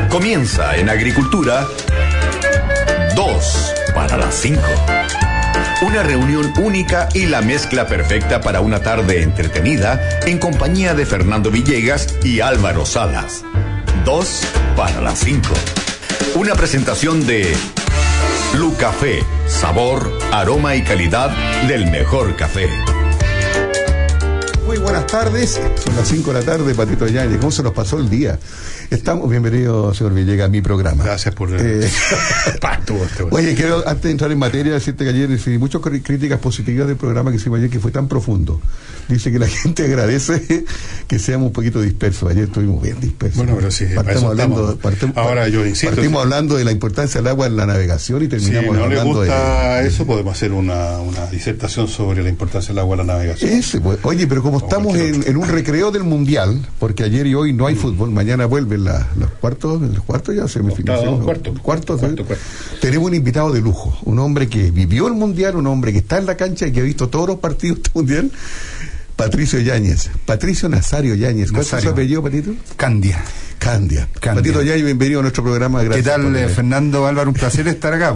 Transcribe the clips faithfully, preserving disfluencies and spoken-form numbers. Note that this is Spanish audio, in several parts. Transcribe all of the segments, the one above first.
Comienza en Agricultura dos para las cinco. Una reunión única y la mezcla perfecta para una tarde entretenida en compañía de Fernando Villegas y Álvaro Salas. dos para las cinco. Una presentación de Lucafé, sabor, aroma y calidad del mejor café. Muy buenas tardes, son las cinco de la tarde, Patito Yáñez. ¿Cómo se nos pasó el día? Estamos, bienvenido, señor Villegas, a mi programa. Gracias por el eh, pacto. Oye, quiero, antes de entrar en materia, decirte que ayer recibí muchas críticas positivas del programa que hicimos ayer, que fue tan profundo. Dice que la gente agradece que seamos un poquito dispersos. Ayer estuvimos bien dispersos. Bueno, pero sí, partimos hablando, partimos, ahora yo insisto. Partimos sí. hablando de la importancia del agua en la navegación y terminamos si no hablando le gusta de... eso, podemos hacer una, una disertación sobre la importancia del agua en la navegación. Ese, pues. Oye, pero como o estamos en, en un recreo del Mundial, porque ayer y hoy no hay mm. fútbol, mañana vuelven la, los cuartos, los cuartos ya semifinales. Cuarto, cuartos, cuarto, cuarto. Tenemos un invitado de lujo, un hombre que vivió el Mundial, un hombre que está en la cancha y que ha visto todos los partidos del Mundial. Patricio Yáñez, Patricio Nazario Yáñez. ¿Cuál es su apellido, Patito? Candia. Candia. Candia. Patito Yáñez, bienvenido a nuestro programa. Gracias. ¿Qué tal, eh, Fernando Álvaro? Un placer estar acá.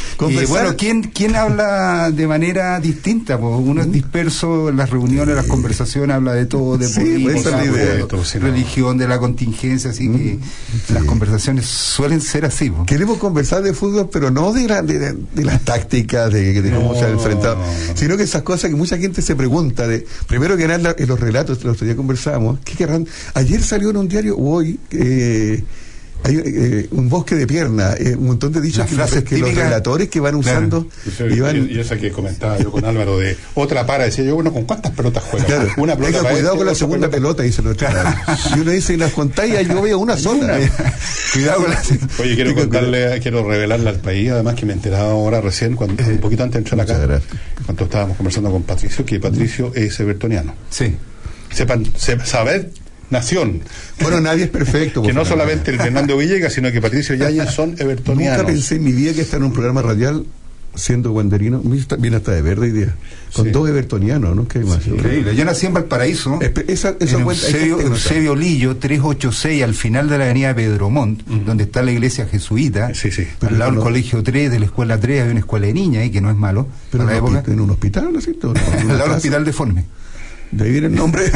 Y bueno, ¿quién, ¿quién habla de manera distinta? Po? Uno es disperso en las reuniones, las conversaciones, habla de todo, de sí, política, de, de todo, religión, de la contingencia, así que sí. Las conversaciones suelen ser así. Po. Queremos conversar de fútbol, pero no de, la, de, de, de las tácticas, de, de cómo no, se ha enfrentado, no, no. sino que esas cosas que mucha gente se pregunta. De, primero que nada, en los relatos, los otro día conversábamos, ¿qué querrán? Ayer salió en un diario, hoy, Eh, hay eh, un bosque de pierna, eh, un montón de dichos que, frases que típicas, los relatores que van usando claro. y, van... y, y esa que comentaba yo con Álvaro de otra para, decía yo, bueno, ¿con cuántas pelotas juega? Claro. Una pelota Tenga cuidado este, con la segunda pelota, pelota dice el otro. Claro. Y uno dice, y las contáis, yo veo una sola. Cuidado con la... Oye, quiero contarle, quiero revelarle al país, además que me he enterado ahora recién, cuando, eh, un poquito antes de entrar acá, cuando estábamos conversando con Patricio, que Patricio es evertoniano. Sí. Sepan, se, saber Nación. Bueno, nadie es perfecto. Que no solamente el Fernando Villegas, sino que Patricio Yáñez son evertonianos. Nunca pensé en mi vida que estar en un programa radial siendo guanderino. Viene hasta de verde hoy día. Con sí. dos evertonianos, ¿no? ¿Qué más? Sí, increíble. Yo nací en Valparaíso. Espe esa, esa en Eusebio, Eusebio Lillo, trescientos ochenta y seis, al final de la avenida Pedro Montt, uh-huh. donde está la iglesia jesuita. Sí, sí. Pero al lado del no, colegio tres, de la escuela tres, hay una escuela de niñas ahí, que no es malo. Pero en, la época. ¿En un hospital, no es cierto? Al lado del hospital de Forme. De ahí viene el nombre.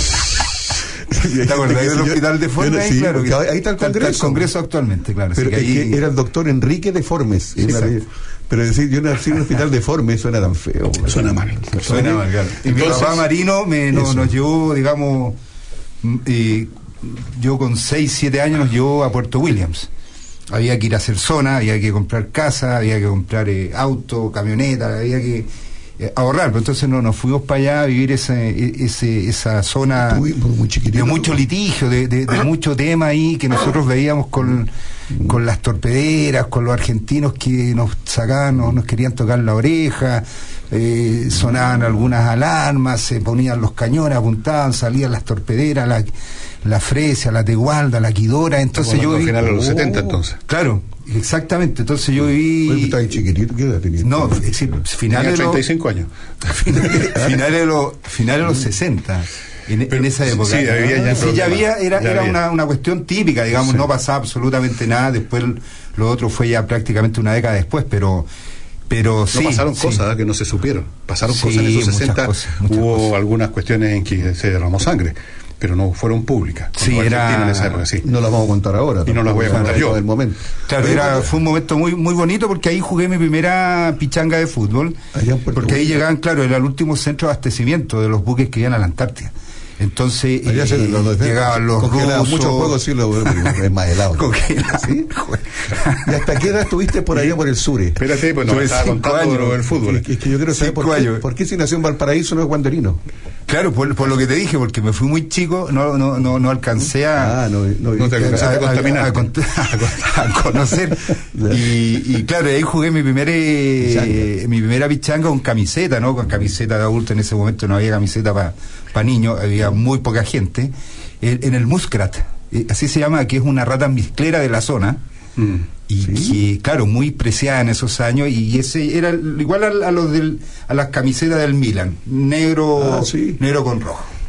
¿Te acordás del hospital de Formes? Sí, claro, ahí, ahí está el Congreso. Está el Congreso actualmente, claro. Pero que es ahí... que era el doctor Enrique de Formes. Sí, pero decir, yo nací en un hospital de Formes suena tan feo. Suena mal. Suena, suena mal, claro. Y mi papá Marino me, no, nos llevó, digamos, eh, yo con seis, siete años nos llevó a Puerto Williams. Había que ir a hacer zona, había que comprar casa, había que comprar eh, auto, camioneta, había que... ahorrar, pero entonces no, nos fuimos para allá a vivir ese, ese, esa zona muy, muy de mucho litigio, de, de, de mucho tema ahí que nosotros veíamos con, con las torpederas, con los argentinos que nos sacaban, nos, nos querían tocar la oreja, eh, sonaban algunas alarmas, se ponían los cañones, apuntaban, salían las torpederas, la, la Fresia, la Tegualda, la Quidora, entonces bueno, yo al final de los oh, setenta entonces. Claro. Exactamente, entonces yo viví... Oye, ¿estás chiquitito? ¿Qué edad tenías? No, es decir, finales de los... treinta y cinco años. Finales de los, finales de los sesenta, en, en esa época. Sí, había ya, sí, ya había, era, ya era había. Una, una cuestión típica, digamos, sí. No pasaba absolutamente nada, después lo otro fue ya prácticamente una década después, pero... Pero no sí, pasaron sí. cosas ¿eh? que no se supieron. Pasaron sí, cosas en esos sesenta, cosas, hubo cosas. Algunas cosas. cuestiones en que se derramó sangre, pero no fueron públicas. Sí, era... en esa época, sí. No las vamos a contar ahora. Y no las voy a contar yo. Del momento. Claro, era, fue un momento muy muy bonito porque ahí jugué mi primera pichanga de fútbol. Porque ahí llegaban, claro, era el último centro de abastecimiento de los buques que iban a la Antártida. Entonces eh, se, los, los, llegaban los rusos. Muchos juegos, sí, lo, es más helado. ¿Sí? ¿Y hasta qué edad estuviste por allá por el sur? Espérate, pues no me estaba contando el fútbol. Es que, es que yo quiero saber por qué, por qué si nació en Valparaíso no es guanderino. Claro, por, por lo que te dije, porque me fui muy chico, no no no, no alcancé a, ah, no, no, no te alcanzaste a, a contaminar, a, a, a conocer. y, y claro, ahí jugué mi primera eh, mi primera pichanga con camiseta, ¿no? Con camiseta de adulto, en ese momento no había camiseta para pa niños, había muy poca gente. El, en el Muskrat, eh, así se llama, que es una rata mezclera de la zona. Mm. Y ¿sí? Que, claro, muy preciada en esos años, y ese era igual a, a los del, a las camisetas del Milan, negro, ah, ¿sí? negro con rojo.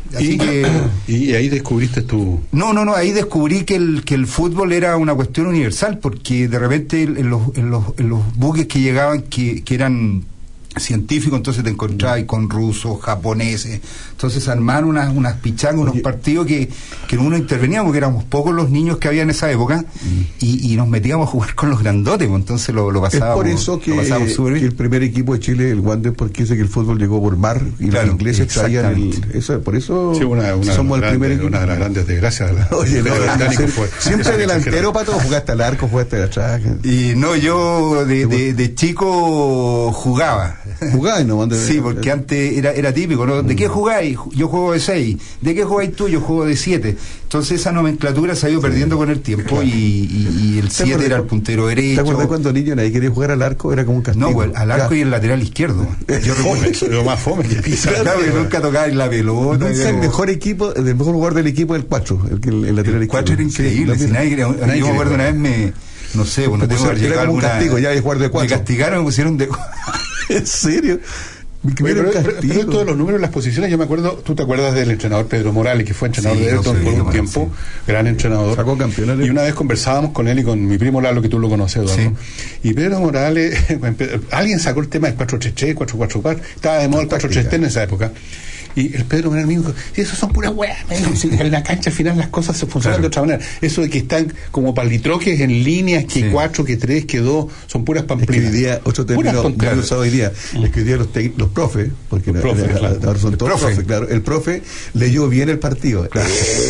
Así y, que, y ahí descubriste tu... No, no, no, ahí descubrí que el, que el fútbol era una cuestión universal, porque de repente en los, en los, en los buques que llegaban, que, que eran científicos, entonces te encontrabas con rusos, japoneses, entonces armaron unas, unas pichangas, unos partidos que, que uno intervenía, porque éramos pocos los niños que había en esa época, y, y nos metíamos a jugar con los grandotes, pues, entonces lo, lo pasábamos. Es por eso que, que el primer equipo de Chile, el Wander, porque dice que el fútbol llegó por mar y claro, los ingleses traían el, eso, por eso sí, una, una somos el grande, primer equipo. Una de las grandes desgracias. La, Oye, no, no, ser, siempre delantero, Pato, jugaste al arco, jugaste de atrás. Y no, yo de, de, de chico jugaba. Jugaba, ¿no? Sí, porque antes era, era típico, ¿no? ¿De qué jugáis? Yo juego de seis. ¿De qué jugáis tú? Yo juego de siete. Entonces esa nomenclatura se ha ido perdiendo con el tiempo, y, y, y el siete era el puntero derecho. ¿Te acuerdas cuando niño nadie quería jugar al arco? Era como un castigo. No, pues, al arco ya. Y el lateral izquierdo. Yo recuerdo lo más fome que pisa. Claro, que nunca tocaba en la pelota. Nunca el mejor equipo, el mejor jugador del equipo es el cuatro, el, el, el lateral el cuatro era increíble. Sí, si nadie quería, nadie yo me acuerdo una vez me... No sé, bueno, tengo que llegar como un castigo, ya de jugar de cuatro. Me castigaron, me pusieron de... ¿En serio? Oye, pero, pero, pero todos los números, las posiciones, yo me acuerdo, tú te acuerdas del entrenador Pedro Morales, que fue entrenador sí, de Everton no sé, por un Morales, tiempo, sí. Gran entrenador. Sacó campeones. Y una vez conversábamos con él y con mi primo Lalo, que tú lo conoces, Eduardo. Sí. Y Pedro Morales, alguien sacó el tema del cuatro tres tres, cuatro cuatro cuatro, estaba de moda el cuatro tres tres en esa época. Y el Pedro Morales me dijo, sí, eso son puras weas, si en la cancha al final las cosas se funcionan claro. de otra manera. Eso de que están como palitroques en líneas, que sí. cuatro, que tres, que dos, son puras pamplinas. Es que hoy día, otro término que he usado hoy día, mm. es que hoy día los, los profes, porque los profe, la, claro. ahora son todos profe. profes, claro, el profe leyó bien el partido. Claro.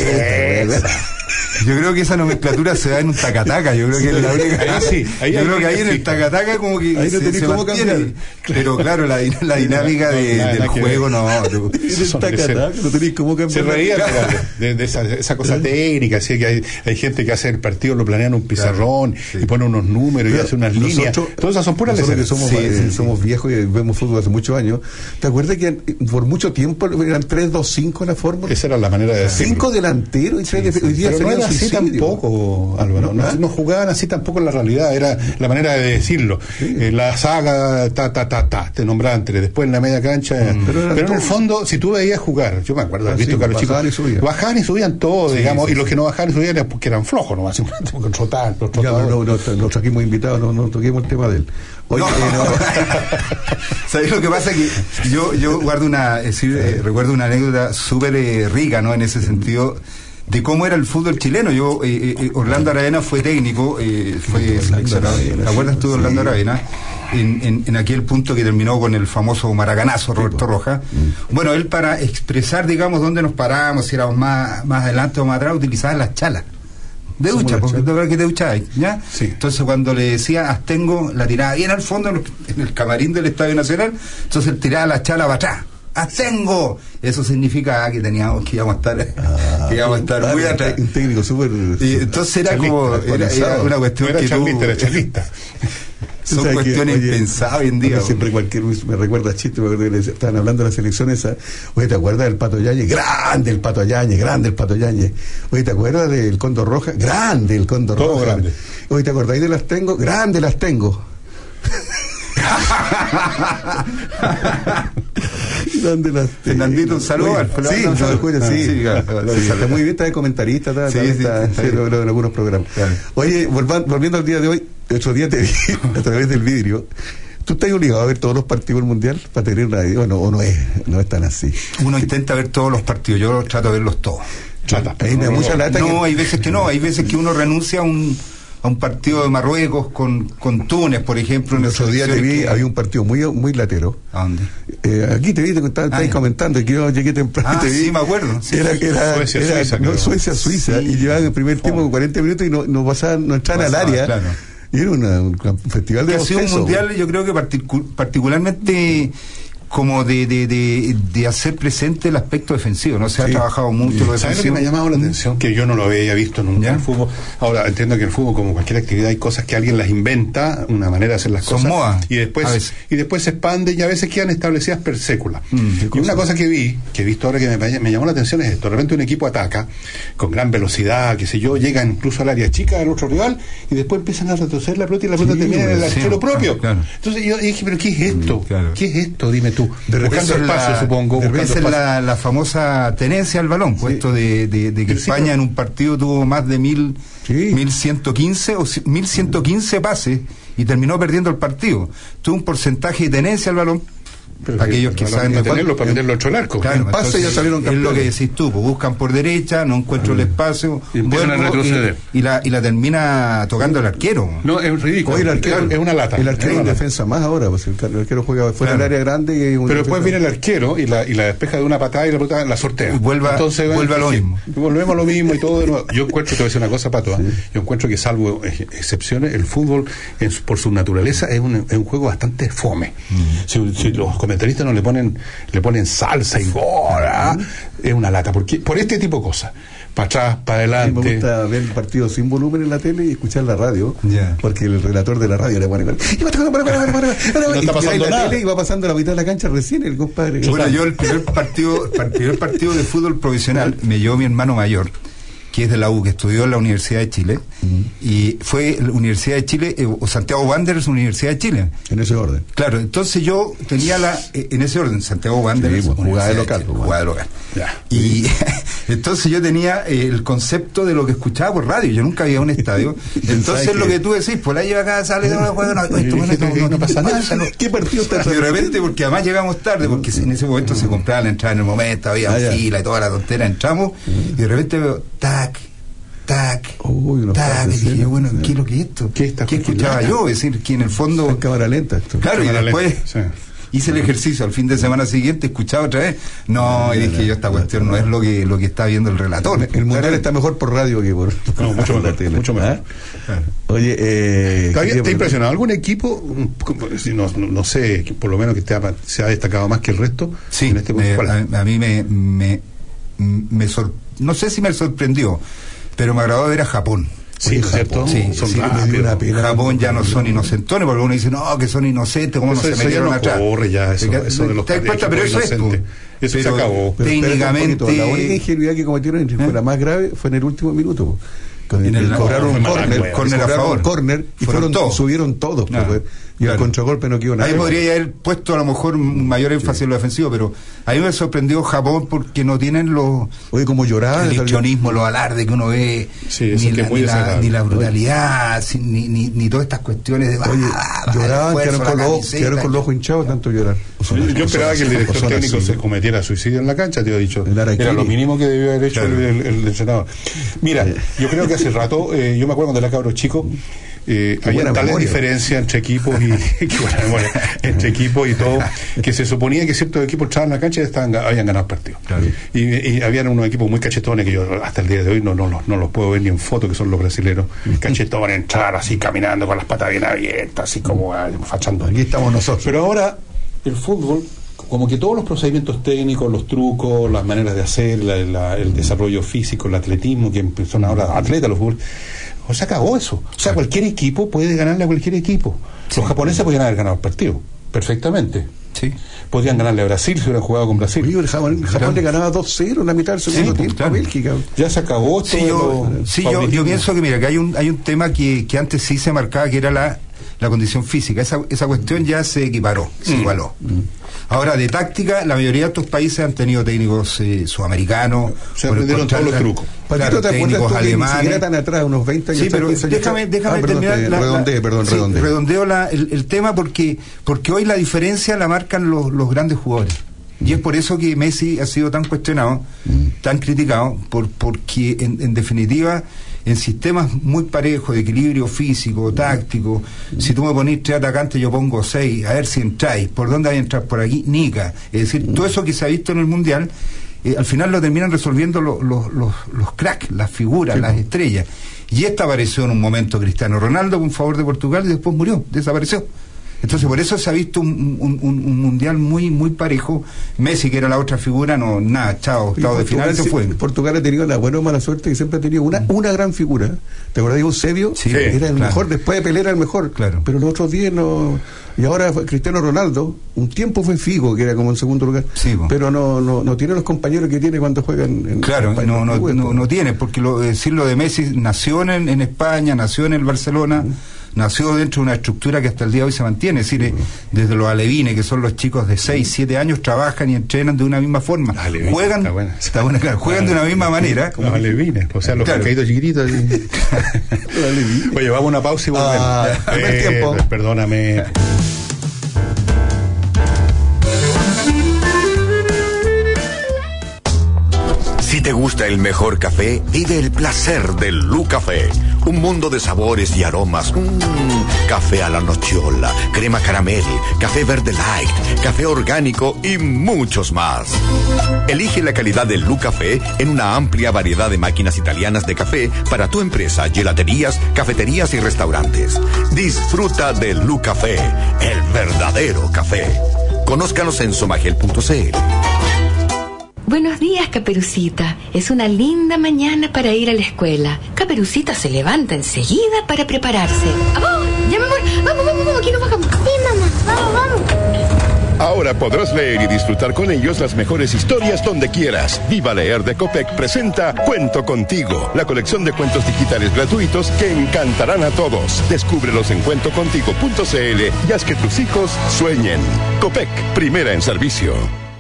Yo creo que esa nomenclatura se da en un tacataca, yo creo que es la única. Ahí sí, ahí yo creo que ahí en el tacataca como que ahí no se, tenés se cómo cambiar. Pero claro, la, la dinámica de, no, del juego no. No, tacataca, no tenés cómo cambiar. Se reía de, de esa, esa cosa técnica, así que hay, hay gente que hace el partido, lo planean en un pizarrón claro, sí. y pone unos números y hace unas nosotros, líneas. Todas esas son puras lecciones. Que somos, sí, eh, sí, somos sí. viejos y vemos fútbol hace muchos años. ¿Te acuerdas que por mucho tiempo eran tres dos cinco la fórmula? Esa era la manera de decirlo. Cinco delanteros y tres sí, de, sí. Pero no era así tampoco, Álvaro. No, no jugaban así tampoco en la realidad. Era la manera de decirlo. Sí. Eh, la saga, ta, ta, ta, ta, te nombraban tres. Después en la media cancha. Mm. Pero, pero en el fondo, si tú veías jugar, yo me acuerdo, ah, visto sí, que los chicos y subían. bajaban y subían todo, sí, digamos, sí, y los que no bajaban y subían era porque eran flojos, nomás, simplemente porque trotaban. Los ya, no, no, no, no trajimos invitados, no, no toquemos el tema de él. Oye, no. Eh, no. ¿Sabes lo que pasa? Que yo, yo guardo una, es decir, eh, recuerdo una anécdota súper eh, rica, ¿no? En ese sentido, de cómo era el fútbol chileno. Yo, eh, eh, Orlando Aravena fue técnico, eh, fue seleccionado. ¿Te acuerdas tú de Orlando sí. Aravena? En, en, en aquel punto que terminó con el famoso maracanazo Roberto Rojas. Mm. Bueno, él para expresar, digamos, dónde nos parábamos, si éramos más, más adelante o más atrás, utilizaba las chalas. De ducha, porque tú que te duchabas, ¿ya? Sí. Entonces cuando le decía Astengo, la tiraba bien al fondo, en el camarín del Estadio Nacional, entonces él tiraba la chala para atrás. ¡Astengo! Eso significaba que teníamos que íbamos a estar, ah, que íbamos a estar claro, muy atrás. Un técnico súper. Entonces era como, era, era una cuestión no era que charlista, tú, era charlista. Son cuestiones que, oye, impensadas hoy en día. Siempre cualquier me recuerda chiste, me acuerdo que estaban hablando de la selección esa. Oye, ¿te acuerdas del Pato Yáñez? Grande el Pato Yáñez, grande el Pato Yáñez. Oye, ¿te acuerdas del Cóndor Roja? Grande el Cóndor Roja. Todo grande. Oye, ¿te acordáis de las tengo? Grande las tengo. ¿Dónde las tengo? Fernandito, un saludo. Oye, al sí, no, sí, escucha, sí, sí, claro, sí, está muy bien, está de comentarista, está, sí, está, sí, está, sí, en algunos programas. Claro. Oye, volviendo al día de hoy, el otro día te vi a través del vidrio. ¿Tú estás obligado a ver todos los partidos del Mundial para tener una idea? ¿O no, o no es, no es tan así? Uno intenta ver todos los partidos, yo trato de verlos todos. Trata. Hay no, mucha lata. No, que... hay veces que no, hay veces que uno renuncia a un a un partido de Marruecos con, con Túnez, por ejemplo. El otro día te vi, que... había un partido muy muy latero. ¿A dónde? Eh, aquí te vi, te estabas ah, comentando que yo llegué temprano. Ah, te vi. Sí, me acuerdo. Sí, era que era, Suecia, era, Suiza, no, Suecia, Suiza, sí. Y llevaban el primer tiempo oh. cuarenta minutos y no, no pasaban, no entraban al área. Claro. Y era una, un festival de ha sido un mundial, yo creo que particu- particularmente como de, de, de, de hacer presente el aspecto defensivo, ¿no? Se sí. ha trabajado mucho sí. lo defensivo. ¿Sabes lo que me ha llamado la atención? Que yo no lo había visto nunca en el fútbol. Ahora, entiendo que en el fútbol, como cualquier actividad, hay cosas que alguien las inventa, una manera de hacer las Son cosas. moda, y después y después se expanden y a veces quedan establecidas per sécula. Mm, y cosa? Una cosa que vi, que he visto ahora que me, me llamó la atención es esto. De repente un equipo ataca con gran velocidad, qué sé yo, llega incluso al área chica del otro rival y después empiezan a retroceder la pelota y la pelota sí, termina en el arquero sí, propio. Claro, claro. Entonces yo dije, pero ¿qué es esto? Claro. ¿Qué es esto? Dime tú. tú. De buscando espacio, la, supongo. De repente es la, la famosa tenencia al balón, sí. Puesto de, de, de que sí, España sí, en un partido tuvo más de mil, sí. mil ciento quince o mil ciento quince pases y terminó perdiendo el partido. Tuvo un porcentaje de tenencia al balón. Pero aquellos que saben tenerlo para meterlo otro arco. Claro, en pase ya salieron campeones. Es lo que decís tú, pues buscan por derecha, no encuentro el espacio, y empiezan a retroceder. Y, y, la, y la termina tocando el arquero. No, es ridículo. Hoy el arquero, es una lata. El arquero en defensa más ahora, pues el, el arquero juega fuera del área grande. Y un Pero después viene el arquero y la, y la despeja de una patada y la patada la sortea. Y vuelve, Entonces, vuelve a lo mismo. Y volvemos a lo mismo y todo de nuevo. Yo encuentro, te voy a decir una cosa, Pato, sí. Yo encuentro que salvo excepciones, el fútbol en, por su naturaleza es un, es un juego bastante fome. Mm. Si, si los comentaristas no le ponen le ponen salsa y gora, es una lata, porque por este tipo de cosas, para atrás, para adelante. Me gusta ver el partido sin volumen en la tele y escuchar la radio, yeah. Porque el relator de la radio le pone y va pasando la tele y va pasando la mitad de la cancha recién el compadre. Bueno, yo el primer partido, el primer partido de fútbol profesional me llevó mi hermano mayor, que es de la U, que estudió en la Universidad de Chile, uh-huh. Y fue la Universidad de Chile, eh, o Santiago Wanderers, Universidad de Chile. En ese orden. Claro, entonces yo tenía la, eh, en ese orden, Santiago Wanderers, sí, jugada de local. Jugada de local. Y entonces yo tenía eh, el concepto de lo que escuchaba por radio, yo nunca había un estadio. Entonces lo que tú decís, por ahí lleva acá, sale, no, no, no, esto no, no, no pasa nada. ¿Qué partido está? Y de repente, porque además llegamos tarde, porque en ese momento se compraba la entrada en el momento, había ah, fila y toda la tontera, entramos, y de repente veo, tac, tac, Uy, tac, y dije, bueno, ¿qué es lo que es esto? ¿Qué, ¿Qué escuchaba yo? Es decir, que en el fondo... En cámara lenta esto. Claro, y después sí. Hice el ejercicio al fin de semana siguiente, escuchaba otra vez, no, no y dije no, yo, esta no, cuestión no, no es lo que lo que está viendo el relator. El mundial está mejor por radio que por... No, mucho mejor, tele. Mucho mejor. ¿Ah? Claro. Oye, eh... ¿Te ha impresionado algún equipo, no, no, no sé, por lo menos que te ha, se ha destacado más que el resto? Sí, en este me, a, a mí me... me, me sor, no sé si me sorprendió, pero me agradó ver a Japón. Sí, Oye, ¿cierto? Sí, son sí, rápidos. Japón ya no son inocentones, porque uno dice, no, que son inocentes, ¿cómo no se metieron no atrás? Corre ya, eso, eso de los ¿te das cuenta? Pero eso es, eso pero, se acabó. Pero, técnicamente... Pero la única ingenuidad que cometieron, ¿eh? Fue la más grave, fue en el último minuto. Con el, el, el, cobraron un corner, corner a favor. Corner, y fueron todos. Subieron todos. Claro. Pues, y claro. El contragolpe no quedó nada. Ahí podría haber puesto a lo mejor un mayor énfasis sí. En lo defensivo, pero a mí me sorprendió Japón porque no tienen los... Oye, como llorar. El histrionismo, los alardes que uno ve, sí, ni, la, ni, la, ni la brutalidad, ni, ni, ni todas estas cuestiones de... Oye, ah, lloraban, quedaron con, los, quedaron con los ojos hinchados, tanto llorar. Yo, yo esperaba que el director técnico así, se cometiera suicidio en la cancha, te he dicho. Era lo mínimo que debió haber hecho claro. el, el, el entrenador. Mira, yo creo que hace rato, eh, yo me acuerdo cuando era cabro chico, Eh, había tales diferencias entre equipos y qué buena memoria, entre equipos y todo, que se suponía que ciertos equipos entraban en la cancha y estaban, habían ganado el partido. Claro. Y, y habían unos equipos muy cachetones que yo hasta el día de hoy no, no, no, no los puedo ver ni en foto, que son los brasileros. Cachetones, entrar así caminando con las patas bien abiertas, así como fachando. Aquí estamos nosotros. Pero ahora el fútbol, como que todos los procedimientos técnicos, los trucos, las maneras de hacer, la, la, el desarrollo físico, el atletismo, que son ahora atletas los fútbol. O se acabó eso. O sea, cualquier equipo puede ganarle a cualquier equipo. Sí. Los japoneses podían haber ganado el partido perfectamente. Sí. Podían ganarle a Brasil si hubieran jugado con Brasil. Oye, el Japón, Japón le ganaba dos cero en la mitad del segundo sí, tiempo claro. a Bélgica. Ya se acabó. Sí, yo, sí yo, yo pienso que mira que hay un hay un tema que, que antes sí se marcaba, que era la la condición física. Esa esa cuestión ya se equiparó, se mm. igualó. Mm. Ahora, de táctica, la mayoría de estos países han tenido técnicos eh, sudamericanos. Se aprendieron todos los trucos. Claro, técnicos alemanes. Ni tan atrás, unos veinte años. Sí, pero déjame, déjame ah, terminar. Perdón, la, redondeo, la, perdón, sí, redondeo. redondeo la, el, el tema porque porque hoy la diferencia la marcan los, los grandes jugadores. Y es por eso que Messi ha sido tan cuestionado, mm. tan criticado, por porque en, en definitiva, en sistemas muy parejos de equilibrio físico, táctico, mm. si tú me ponís tres atacantes, yo pongo seis, a ver si entráis, ¿por dónde hay que entrar? Por aquí, nica. Es decir, mm. todo eso que se ha visto en el Mundial, eh, al final lo terminan resolviendo los, los, los, los cracks, las figuras, sí, las no. estrellas. Y esta apareció en un momento Cristiano Ronaldo con favor de Portugal y después murió, desapareció. Entonces por eso se ha visto un, un, un, un mundial muy muy parejo. Messi, que era la otra figura, no, nada, chao, estado de final se fue. Portugal ha tenido la buena o mala suerte que siempre ha tenido una una gran figura. ¿Te acuerdas de Eusebio? Sí, era el claro. mejor, después de Pelé era el mejor. Claro. Pero los otros diez no. Y ahora Cristiano Ronaldo, un tiempo fue Figo, que era como en segundo lugar, sí, pero no, no no tiene los compañeros que tiene cuando juegan en Claro, en no, no, no, no tiene, porque lo, decirlo de Messi, nació en, en España, nació en el Barcelona, mm. nació dentro de una estructura que hasta el día de hoy se mantiene, es decir, eh, desde los alevines, que son los chicos de seis, siete años, trabajan y entrenan de una misma forma, alevines, juegan está buena. Está buena, claro, juegan de una misma manera. Como los alevines, o sea, los claro. caídos chiquititos. Oye, vamos a una pausa y volvemos. Ah, eh, tiempo. Perdóname. Si te gusta el mejor café, vive el placer del Lu Café. Un mundo de sabores y aromas. Mm, café a la nocciola, crema caramel, café verde light, café orgánico y muchos más. Elige la calidad del Lu Café en una amplia variedad de máquinas italianas de café para tu empresa, gelaterías, cafeterías y restaurantes. Disfruta del Lu Café, el verdadero café. Conózcanos en somagel punto c l. Buenos días, Caperucita. Es una linda mañana para ir a la escuela. Caperucita se levanta enseguida para prepararse. ¡Oh! ¡Ya, mi amor! ¡Vamos, vamos, vamos! Aquí nos bajamos. Sí, mamá. Vamos, vamos. Ahora podrás leer y disfrutar con ellos las mejores historias donde quieras. Viva Leer de Copec presenta Cuento Contigo, la colección de cuentos digitales gratuitos que encantarán a todos. Descúbrelos en cuento contigo punto c l y haz que tus hijos sueñen. Copec, primera en servicio.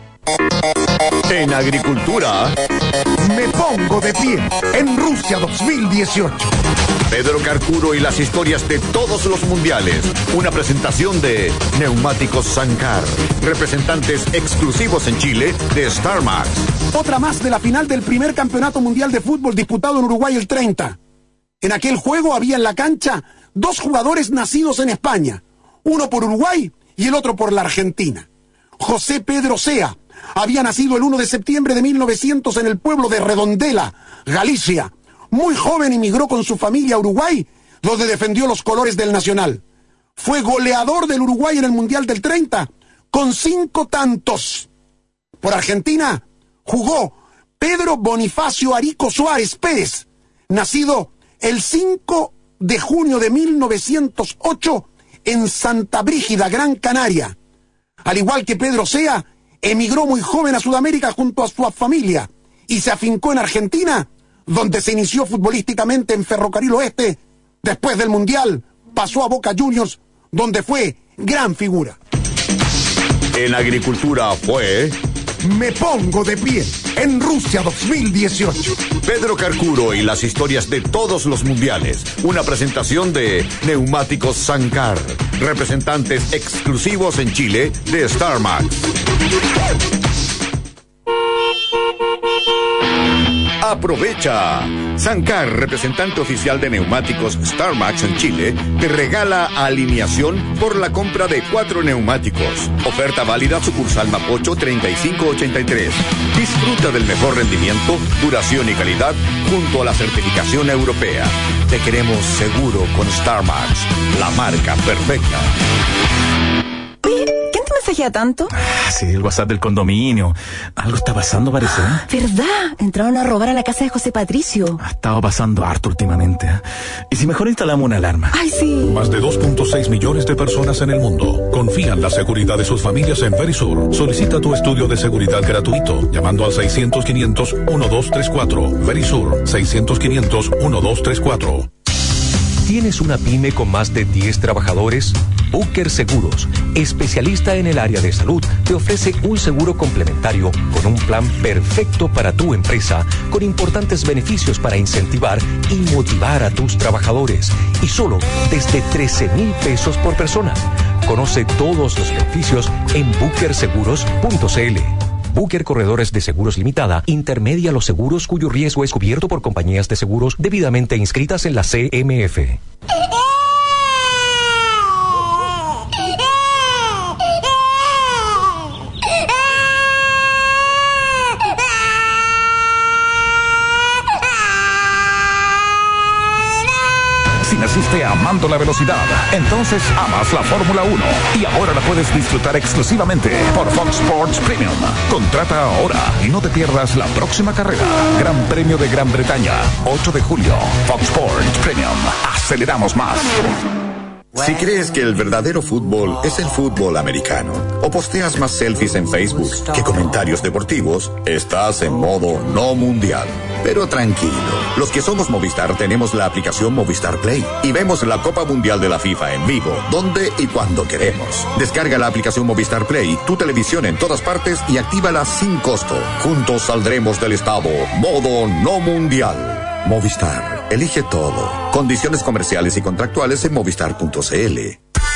En agricultura, me pongo de pie en Rusia dos mil dieciocho. Pedro Carcuro y las historias de todos los mundiales. Una presentación de Neumáticos Sancar, representantes exclusivos en Chile de StarMax. Otra más de la final del primer campeonato mundial de fútbol disputado en Uruguay el treinta. En aquel juego había en la cancha dos jugadores nacidos en España, uno por Uruguay y el otro por la Argentina. José Pedro Sea había nacido el uno de septiembre de mil novecientos en el pueblo de Redondela, Galicia. Muy joven emigró con su familia a Uruguay, donde defendió los colores del Nacional. Fue goleador del Uruguay en el Mundial del treinta, con cinco tantos. Por Argentina jugó Pedro Bonifacio Arico Suárez Pérez, nacido el cinco de junio de mil novecientos ocho en Santa Brígida, Gran Canaria. Al igual que Pedro Sea, emigró muy joven a Sudamérica junto a su familia y se afincó en Argentina, donde se inició futbolísticamente en Ferrocarril Oeste. Después del Mundial pasó a Boca Juniors, donde fue gran figura. En agricultura fue Me pongo de pie en Rusia dos mil dieciocho. Pedro Carcuro y las historias de todos los mundiales. Una presentación de Neumáticos Sancar, representantes exclusivos en Chile de StarMax. Aprovecha. Sancar, representante oficial de neumáticos StarMax en Chile, te regala alineación por la compra de cuatro neumáticos. Oferta válida sucursal Mapocho treinta y cinco ochenta y tres. Disfruta del mejor rendimiento, duración y calidad junto a la certificación europea. Te queremos seguro con StarMax, la marca perfecta. ¿Quién te mensajea tanto? Ah, sí, el WhatsApp del condominio. Algo está pasando, parece. Ah, ¿verdad? Entraron a robar a la casa de José Patricio. Ha estado pasando harto últimamente. ¿Y si mejor instalamos una alarma? Ay, sí. Más de dos punto seis millones de personas en el mundo confían la seguridad de sus familias en Verisur. Solicita tu estudio de seguridad gratuito llamando al seiscientos, quinientos, doce treinta y cuatro. Verisur, seiscientos, quinientos, doce treinta y cuatro. ¿Tienes una pyme con más de diez trabajadores? Booker Seguros, especialista en el área de salud, te ofrece un seguro complementario con un plan perfecto para tu empresa, con importantes beneficios para incentivar y motivar a tus trabajadores. Y solo desde trece mil pesos por persona. Conoce todos los beneficios en booker seguros punto c l. Booker Corredores de Seguros Limitada intermedia los seguros cuyo riesgo es cubierto por compañías de seguros debidamente inscritas en la C M F. Si naciste amando la velocidad, entonces amas la Fórmula uno y ahora la puedes disfrutar exclusivamente por Fox Sports Premium. Contrata ahora y no te pierdas la próxima carrera. Gran Premio de Gran Bretaña, ocho de julio. Fox Sports Premium. Aceleramos más. Si crees que el verdadero fútbol es el fútbol americano, o posteas más selfies en Facebook que comentarios deportivos, estás en modo no mundial. Pero tranquilo, los que somos Movistar tenemos la aplicación Movistar Play y vemos la Copa Mundial de la FIFA en vivo, donde y cuando queremos. Descarga la aplicación Movistar Play, tu televisión en todas partes y actívala sin costo. Juntos saldremos del estado modo no mundial. Movistar, elige todo. Condiciones comerciales y contractuales en movistar punto c l.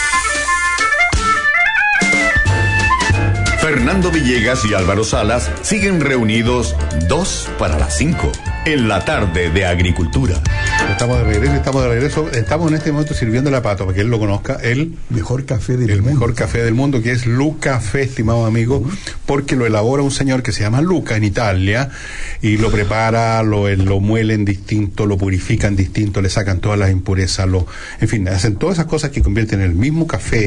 Fernando Villegas y Álvaro Salas siguen reunidos dos para las cinco en la tarde de Agricultura. Estamos de regreso, estamos de regreso, estamos en este momento sirviendo a Pato para que él lo conozca, el mejor café del el mundo. mejor café del mundo, que es Luca Café, estimado amigo, uh-huh. porque lo elabora un señor que se llama Luca en Italia y lo prepara, lo, lo muelen distinto, lo purifican distinto, le sacan todas las impurezas, lo, en fin, hacen todas esas cosas que convierten el mismo café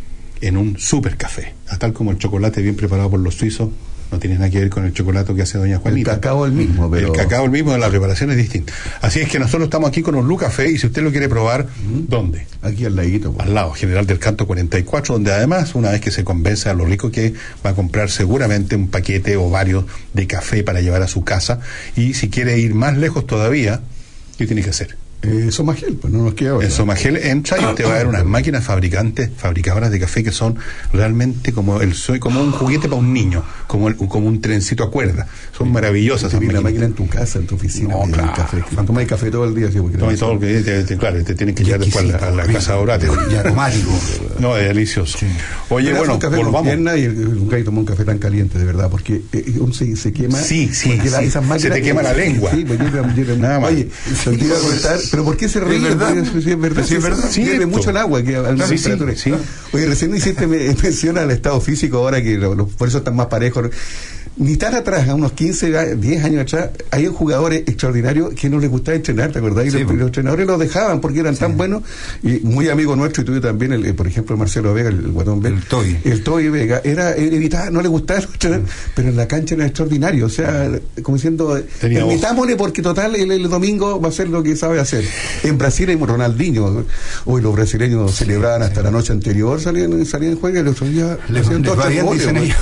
en un super café, tal como el chocolate bien preparado por los suizos. No tiene nada que ver con el chocolate que hace doña Juanita. El cacao el mismo, pero... El cacao el mismo, la preparación es distinta. Así es que nosotros estamos aquí con un Luca Café y si usted lo quiere probar, uh-huh. ¿dónde? Aquí al ladito. Pues. Al lado, General del Canto cuarenta y cuatro, donde además, una vez que se convence a lo rico que va a comprar seguramente un paquete o varios de café para llevar a su casa, y si quiere ir más lejos todavía, ¿qué tiene que hacer? Eh, Somagel, pues no nos queda otra. En Somagel entra y usted va a ver unas máquinas fabricantes, fabricadoras de café que son realmente como el como un juguete para un niño, como el, como un trencito a cuerda. Son maravillosas. Tienes una máquina en tu casa, en tu oficina. No, claro. Café. Tomas café todo el día. Sí, Tomas todo el día, te, te, claro, te tienen que llevar después a la, a la casa ahora. Y aromático. No, es delicioso. Sí. Oye, pero bueno, café volvamos. Pierna y nunca he tomado un café tan caliente, de verdad, porque eh, uno se, se quema. Sí, sí, sí. La, esas máquinas, se te quema la lengua. Sí, pues yo, yo, yo, Nada más. Oye, te iba a contar, pero ¿por qué se ríe? ¿Verdad? Sí, es verdad, sí, es verdad. Sí, pierde mucho el agua que al sí, sí, sí. Oye, recién hiciste mención al estado físico ahora que lo, lo, por eso están más parejos. Ni tan atrás, a unos quince, diez años atrás, hay jugadores extraordinarios que no les gustaba entrenar, ¿te acordás? Y sí, los, pues. los entrenadores los dejaban porque eran sí. tan buenos, y muy amigo nuestro, y tuve también, el, por ejemplo, Marcelo Vega, el, el guatón Vega. El Toy. El Toy Vega, era, evitaba, no le gustaba entrenar, sí. pero en la cancha era extraordinario, o sea, como diciendo, permitámosle porque total el, el domingo va a hacer lo que sabe hacer. En Brasil hay Ronaldinho, hoy los brasileños celebraban hasta la noche anterior, salían, salían en juego y el otro día les va bien, dicen ellos.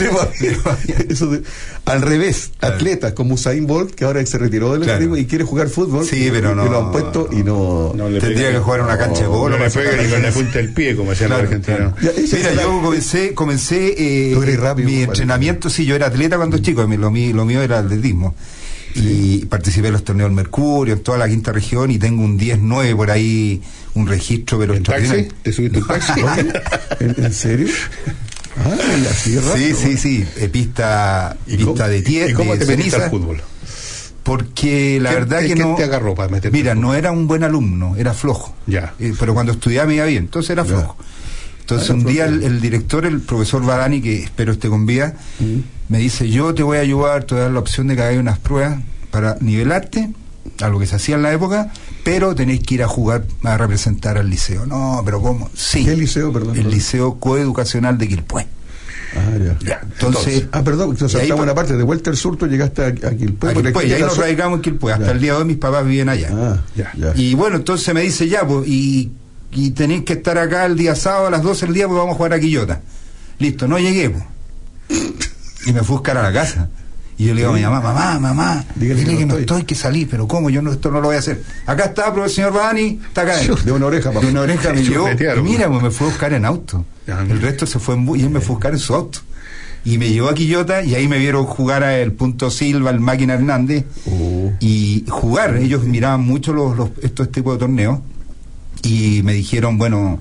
De, al revés, claro. Atletas como Usain Bolt, que ahora se retiró del claro. y quiere jugar fútbol, sí, pero no, y lo han puesto y no, no tendría pega, que jugar en una cancha no, de bola, no le pega ni con la punta del pie, como decían claro, los argentinos. Claro. Mira, yo comencé, comencé eh, rápido, mi entrenamiento, sí, yo era atleta cuando mm. chico, lo mío, lo mío era atletismo. Sí. Y participé en los torneos del Mercurio, en toda la quinta región, y tengo un diez nueve por ahí, un registro, pero ¿En taxi? ¿Te subiste un taxi? ¿En, ¿En serio? Ah, en la sierra. Sí, sí, sí, eh, pista, pista de tierra. ¿Y cómo de te metiste al fútbol? Porque la verdad que no. te agarró para meterte? Mira, no era un buen alumno, era flojo. Ya. Eh, pero cuando estudiaba me iba bien, entonces era ya. flojo. Entonces ah, un día el, el director, el profesor Barani, que espero esté con vida, mm. me dice: yo te voy a ayudar, te voy a dar la opción de que hagáis unas pruebas para nivelarte, algo que se hacía en la época, pero tenéis que ir a jugar, a representar al liceo. No, pero ¿cómo? Sí. ¿Qué liceo, perdón? El Liceo Coeducacional de Quilpué. Ah, ya. ya entonces, entonces, ah, perdón, nos saltamos una parte, de vuelta al sur tú llegaste a, a Quilpué. A Quilpué, y ahí nos radicamos en Quilpué, hasta ya. el día de hoy mis papás viven allá. Ah, ya, ya. Y bueno, entonces me dice ya, pues, y, y tenéis que estar acá el día sábado a las doce del día, pues vamos a jugar a Quillota. Listo, no llegué, pues. Y me fui a buscar a la casa. Y yo le digo a mi mamá, mamá, mamá, dígale que, que no estoy, que salí, pero ¿cómo? Yo no, esto no lo voy a hacer. Acá está, pero el señor Bani está acá. De una oreja, papá. De una oreja me llevó. Y mira, pues me fue a buscar en auto. El resto se fue en bus y él me fue a buscar en su auto. Y me llevó a Quillota y ahí me vieron jugar a el Punto Silva, el Máquina Hernández. Oh. Y jugar. Ellos miraban mucho los, los, estos tipos de torneos. Y me dijeron, bueno,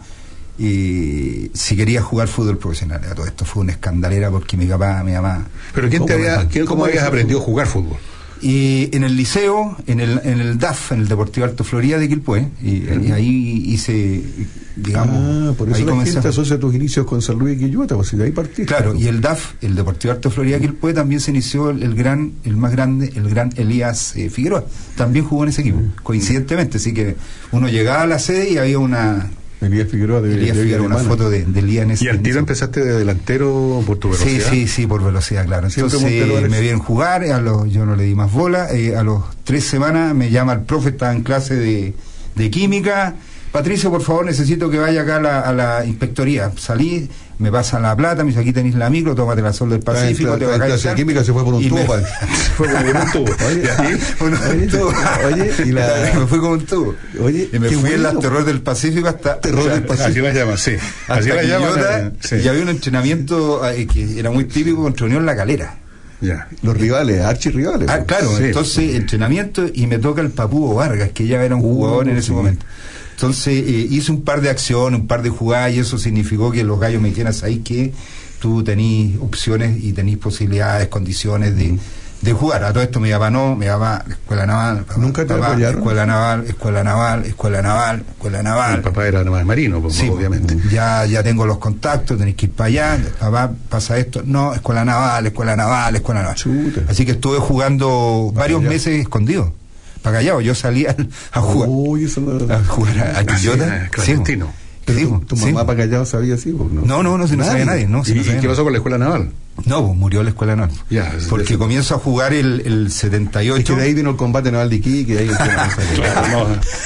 y si quería jugar fútbol profesional. A todo esto fue una escandalera porque mi papá, mi mamá. ¿Pero quién te había, quién, cómo habías aprendido a jugar fútbol? Y en el liceo, en el, en el D A F, en el Deportivo Alto Florida de Quilpué, y, uh-huh. y ahí hice, digamos. Ah, por eso ahí la comencé. Gente asocia tus inicios con San Luis y Quillota, pues si de ahí partiste. Claro, y el D A F, el Deportivo Alto Florida de Quilpué, también se inició el, el gran, el más grande, el gran Elías eh, Figueroa. También jugó en ese equipo, uh-huh. coincidentemente, así que uno llegaba a la sede y había una. Elías Figueroa de, Elías de Figueroa, una foto de, de Elías en ese. ¿Y al tiro empezaste de delantero por tu velocidad? Sí, sí, sí, por velocidad, claro. Entonces eh, me vieron jugar, a los, yo no le di más bola, eh, a los tres semanas me llama el profe, estaba en clase de, de química, Patricio, por favor, necesito que vaya acá a la, a la inspectoría. Salí, me pasan la plata, me dice, aquí tenéis la micro, tómate la Sol del Pacífico, te bajáis. La química se fue por un tubo. Me... fue por un tubo. Oye, oye, tubo. Oye, y la... me fui con un tubo. Oye, y me fui bueno. en las Terror del Pacífico hasta... Terror del Pacífico. Así la llaman, sí. Así la llaman. Sí. Y había un entrenamiento eh, que era muy típico contra Unión La Calera. Ya. Los rivales, archirrivales. Ah, claro, sí. Entonces entrenamiento y me toca el Papudo Vargas, que ya era un jugador uh, en ese sí. momento. Entonces eh, hice un par de acciones, un par de jugadas, y eso significó que los gallos me dijeran, ahí que tú tenís opciones y tenís posibilidades, condiciones de, de jugar. A todo esto mi papá no, mi papá, escuela naval, papá, nunca te papá, apoyaron. Escuela naval, escuela naval, escuela naval, escuela naval. El papá era más marino, pues, sí, obviamente. Ya, ya tengo los contactos, tenéis que ir para allá, papá, pasa esto, no, escuela naval, escuela naval, escuela naval. Chuta. Así que estuve jugando para varios allá. meses escondido. Para callado, yo salía a jugar, oh, eso no... a jugar a, a Quillota, clandestino. Sí, ¿Tu, tu mamá sí. para callado sabía así? ¿No? no, no, no, si no sabía nadie. No, si ¿Y, no sabía ¿y qué pasó con la escuela naval? No, pues murió la escuela naval. Ya, porque comienzo a jugar el, el setenta y ocho. Es que de ahí vino el combate naval de Iquique, de ahí claro,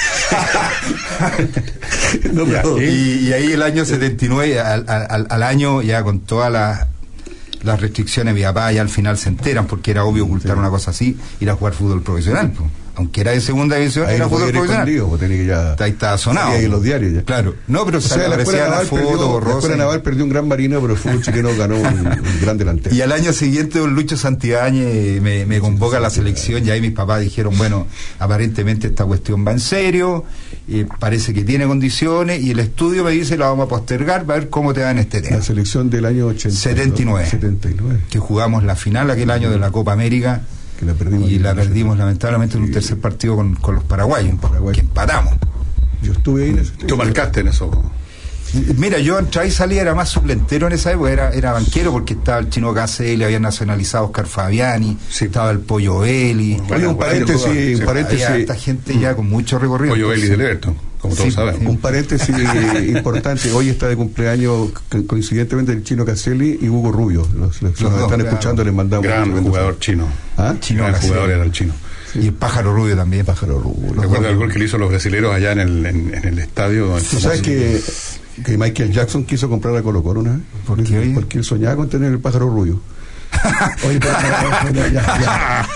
no, pero, y, y ahí el año setenta y nueve, al, al, al año, ya con todas las las restricciones, mi papá ya al final se enteran, porque era obvio ocultar sí. una cosa así, ir a jugar fútbol profesional, pues. Aunque era de segunda división, ahí era no fútbol profesional. Que ya... Ahí estaba sonado. Ahí en los diarios ya. Claro. No, pero o sea, la escuela naval, foto, perdió, borrosa, la escuela naval perdió un gran marino, pero el fútbol chileno ganó un, un gran delantero. Y al año siguiente don Lucho Santibáñez me, me convoca a la selección, y ahí mis papás dijeron, bueno, aparentemente esta cuestión va en serio, eh, parece que tiene condiciones, y el estudio me dice, la vamos a postergar para ver cómo te va en este tema. La selección del año ochenta, setenta y nueve. setenta y nueve. Que jugamos la final aquel año de la Copa América. Que la perdimos y la perdimos lamentablemente en un tercer partido con, con los paraguayos, Paraguay. que empatamos. Yo estuve ahí en ese. Tú marcaste en eso. Mira, yo entraba y salía, era más suplentero en esa época, era, era banquero, porque estaba el Chino Caselli, había nacionalizado a Oscar Fabiani, sí. estaba el Pollo Belli. Bueno, un paréntesis, sí, un paréntesis. Había esta gente ya con mucho recorrido. Pollo Belli del Everton, como todos sí, sabemos. Sí. Un paréntesis importante, hoy está de cumpleaños coincidentemente el Chino Caselli y Hugo Rubio. Los, los, los están claro. escuchando, les mandamos. Gran un jugador chino. ¿Ah? Chino Gran jugador era el Chino. Sí. Y el Pájaro Rubio también. Pájaro Rubio. Recuerda el gol que le hizo los brasileros allá en el, en, en el estadio. ¿Tú sabes que, que Michael Jackson quiso comprar a Colo Colo una vez? ¿Por qué? Porque él soñaba con tener el Pájaro Rubio. Oye, pero, ya, ya,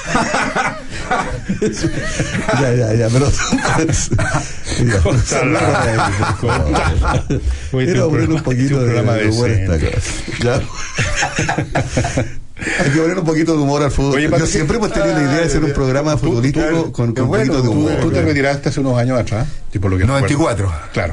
ya. ya, ya, ya, pero quiero poner un poquito de humor a esta cosa. Hay que poner un poquito de humor al fútbol. Oye, yo siempre hemos tenido la idea de hacer un programa futbolístico con, con bueno, un poquito de humor. Tú, tú te retiraste hace unos años atrás, tipo lo que noventa y cuatro. Claro.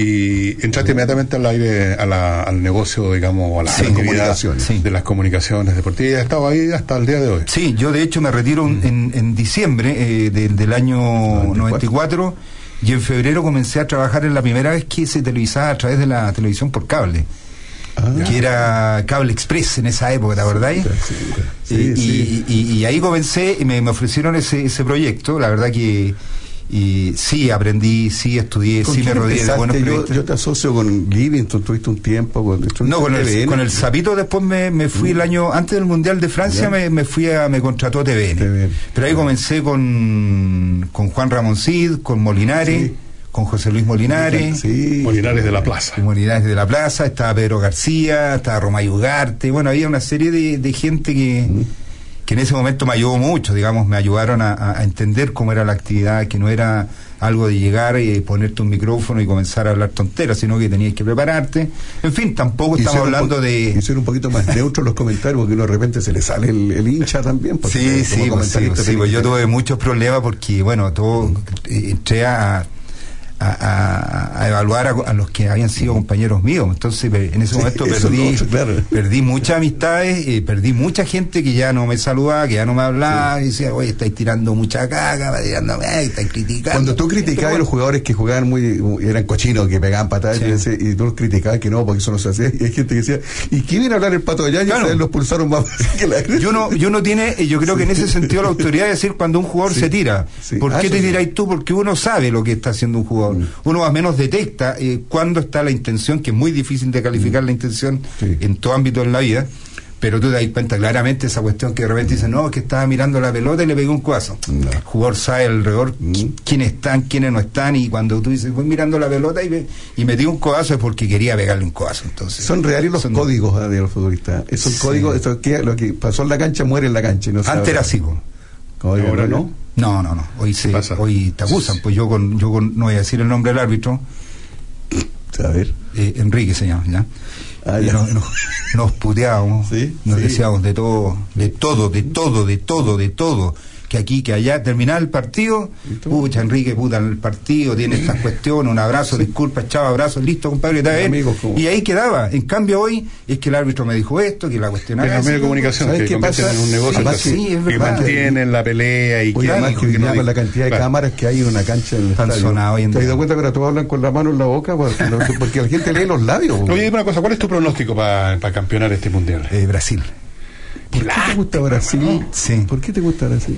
Y entraste inmediatamente al aire, a la, al negocio, digamos, a la sí, actividad sí. de las comunicaciones deportivas. Y has estado ahí hasta el día de hoy. Sí, yo de hecho me retiro mm. en, en diciembre eh, de, del año noventa y cuatro. noventa y cuatro, y en febrero comencé a trabajar en la primera vez que se televisaba a través de la televisión por cable. Ah, que era Cable Express en esa época, ¿te acordáis? Sí, sí, y, sí. Y, y, y ahí comencé y me, me ofrecieron ese, ese proyecto. La verdad que y sí aprendí, sí estudié, sí me rodeé de buenos proyectos. Yo, yo te asocio con Livingston, tuviste un tiempo con, no, con el, con el Zapito después me, me fui mm. el año antes del Mundial de Francia, me, me fui a, me contrató T V N. T V N. Pero ahí comencé con, con Juan Ramón Cid, con Molinari. Sí. Con José Luis Molinari, sí. Molinares de la Plaza. Molinares de la Plaza, estaba Pedro García, estaba Romayo Ugarte, bueno, había una serie de, de gente que, mm. que en ese momento me ayudó mucho, digamos, me ayudaron a, a entender cómo era la actividad, que no era algo de llegar y ponerte un micrófono y comenzar a hablar tonteras, sino que tenías que prepararte. En fin, tampoco estamos hicieron hablando po- de... Y ser un poquito más neutros los comentarios, porque uno de repente se le sale el, el hincha también. Sí, sí, pues, sí, sí, pues yo tuve muchos problemas porque, bueno, todo mm. entré a... A, a, a evaluar a, a los que habían sido compañeros míos, entonces en ese momento sí, perdí no, claro. perdí muchas amistades, eh, perdí mucha gente que ya no me saludaba, que ya no me hablaba, sí. y decía, oye, estáis tirando mucha caca, tirándome, estáis criticando. Cuando tú criticabas a los jugadores que jugaban muy, eran cochinos, que pegaban patadas, sí. y tú los criticabas que no, porque eso no se hacía, y hay gente que decía, ¿y quién viene a hablar el Pato de allá? Claro. Y los pulsaron más que la yo no, yo no tiene, yo creo sí. que en ese sentido la autoridad es decir cuando un jugador sí. se tira, sí. ¿por qué ah, te sí. tiráis tú? Porque uno sabe lo que está haciendo un jugador. Uno más o menos detecta eh, cuándo está la intención, que es muy difícil de calificar mm. la intención sí. en todo ámbito en la vida, Pero tú te das cuenta claramente esa cuestión que de repente dicen, no, es que estaba mirando la pelota y le pegó un codazo. No. El jugador sabe alrededor mm. quiénes están, quiénes no están, y cuando tú dices, voy mirando la pelota y, ve, y metí un codazo es porque quería pegarle un codazo. Entonces, son reales los códigos de los futbolistas. Esos sí. códigos, eso que lo que pasó en la cancha muere en la cancha. Y no Antes era así, ¿no? ¿Ahora no? No, no, no. Hoy se, hoy te acusan. Pues yo con, yo con, no voy a decir el nombre del árbitro. A ver. Eh, Enrique se llama, ¿ya? Ah, ya. Nos, nos, nos puteábamos, ¿sí? nos sí. decíamos de todo, de todo, de todo, de todo, de todo, que aquí, que allá, terminaba el partido, pucha, Enrique, puta, el partido tiene estas cuestiones, un abrazo, sí. disculpa, chao, abrazo, listo, compadre, está bien. Y ahí quedaba. En cambio hoy es que el árbitro me dijo esto, que la cuestión era... Es el medio de comunicación, que convierten en un negocio, además, sí, es que mantienen la pelea y que... Además que hoy día con la cantidad de claro. cámaras que hay en una cancha en el estadio. Hoy en ¿Te has dado cuenta que ahora todos hablan con la mano en la boca? Porque, porque la gente lee los labios. Oye, dime una cosa, ¿cuál es tu pronóstico para pa campeonar este mundial? Eh, Brasil. ¿Por qué te gusta Brasil? Sí. ¿Por qué te gusta Brasil?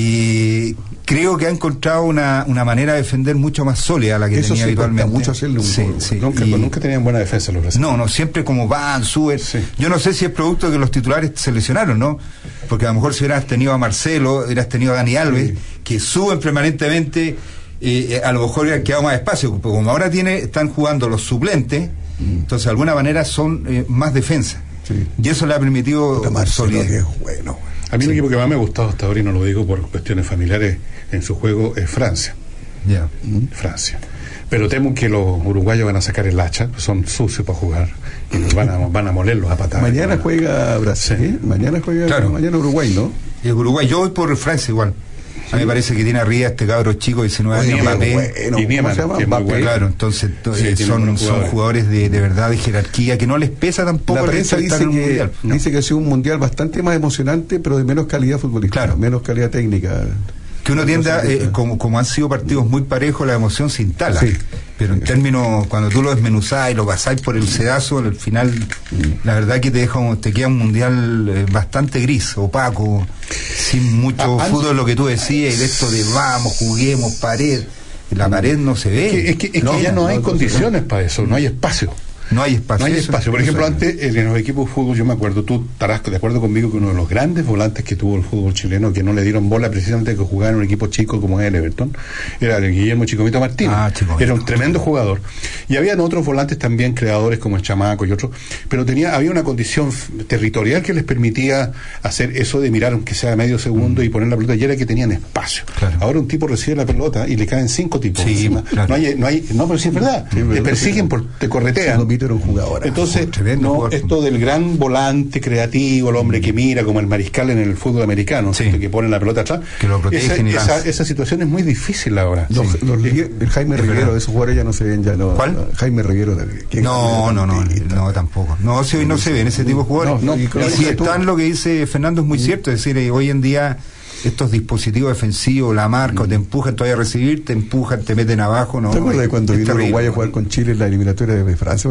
Y creo que ha encontrado una, una manera de defender mucho más sólida a la que Eso tenía sí, habitualmente. Mucho hacerle un sí, sí. Nunca, y, nunca tenían buena defensa los brasileños. No, no, siempre como van, suben. Sí. Yo no sé si es producto de que los titulares se lesionaron, ¿no? Porque a lo mejor si hubieras tenido a Marcelo, hubieras tenido a Dani Alves, sí. que suben permanentemente, eh, a lo mejor hubieran quedado más espacio. Porque como ahora tiene, están jugando los suplentes, mm. entonces de alguna manera son eh, más defensa. Sí. Y eso le ha permitido solidez. Bueno, a mí sí. el equipo que más me ha gustado hasta ahora, y no lo digo por cuestiones familiares en su juego, es Francia. Yeah. ¿Mm? Francia. Pero temo que los uruguayos van a sacar el hacha, son sucios para jugar y nos van a, van a molerlos a patadas. Mañana juega Brasil, sí. ¿eh? Mañana juega claro. mañana Uruguay, ¿no? Y Uruguay, yo voy por Francia igual. A mí me parece que tiene arriba este cabro chico de diecinueve años, Mbappé. Bueno, y Niemann, se llama? Mbappé. Claro, entonces sí, son, son jugadores, jugadores de, de verdad de jerarquía que no les pesa tampoco. La prensa dice que, mundial, ¿no? dice que ha sido un mundial bastante más emocionante, pero de menos calidad futbolística, claro. menos calidad técnica. Que uno tienda, eh, como, como han sido partidos muy parejos, la emoción se instala. Sí. Pero en términos, cuando tú lo desmenuzás y lo pasáis por el sedazo, al final, mm. la verdad que te deja, te queda un mundial eh, bastante gris, opaco, sin mucho ah, fútbol, lo que tú decías, y de esto de vamos, juguemos, pared. La pared no se ve. Es que, es que, es no, que ya no, no hay no, condiciones no. para eso, no hay espacio. No hay espacio. No hay espacio. Por ejemplo, antes en los equipos de fútbol, yo me acuerdo, tú estarás de acuerdo conmigo que uno de los grandes volantes que tuvo el fútbol chileno, que no le dieron bola precisamente que jugaba en un equipo chico como es el Everton, era el Guillermo Chicomito Martínez. Ah, Chicomito. Era un tremendo jugador. Y habían otros volantes también creadores como el Chamaco y otros, pero tenía había una condición territorial que les permitía hacer eso de mirar aunque sea medio segundo mm. y poner la pelota, y era que tenían espacio. Claro. Ahora un tipo recibe la pelota y le caen cinco tipos sí, encima. Claro. No hay, no hay, no, pero sí es verdad. Sí, te persiguen, por, te corretean. Chicomito era un jugador. Entonces, no, esto del gran volante creativo, el hombre que mira, como el Mariscal en el fútbol americano, sí. que pone la pelota atrás, que lo protegen esa, esa, esa situación es muy difícil ahora. Los, sí. los, el Jaime Reguero, esos jugadores ya no se ven ya. No, ¿Cuál? No, Jaime Reguero. No, no, no, no, tampoco. No, si hoy no se ven ese tipo de jugadores. No, no, y, y si están, lo que dice Fernando es muy mm. cierto, es decir, hoy en día estos dispositivos defensivos, la marca, mm. te empujan todavía a recibir, te empujan, te meten abajo. ¿No? ¿Te acuerdas de cuando vino Uruguay a jugar con Chile en la eliminatoria de Francia?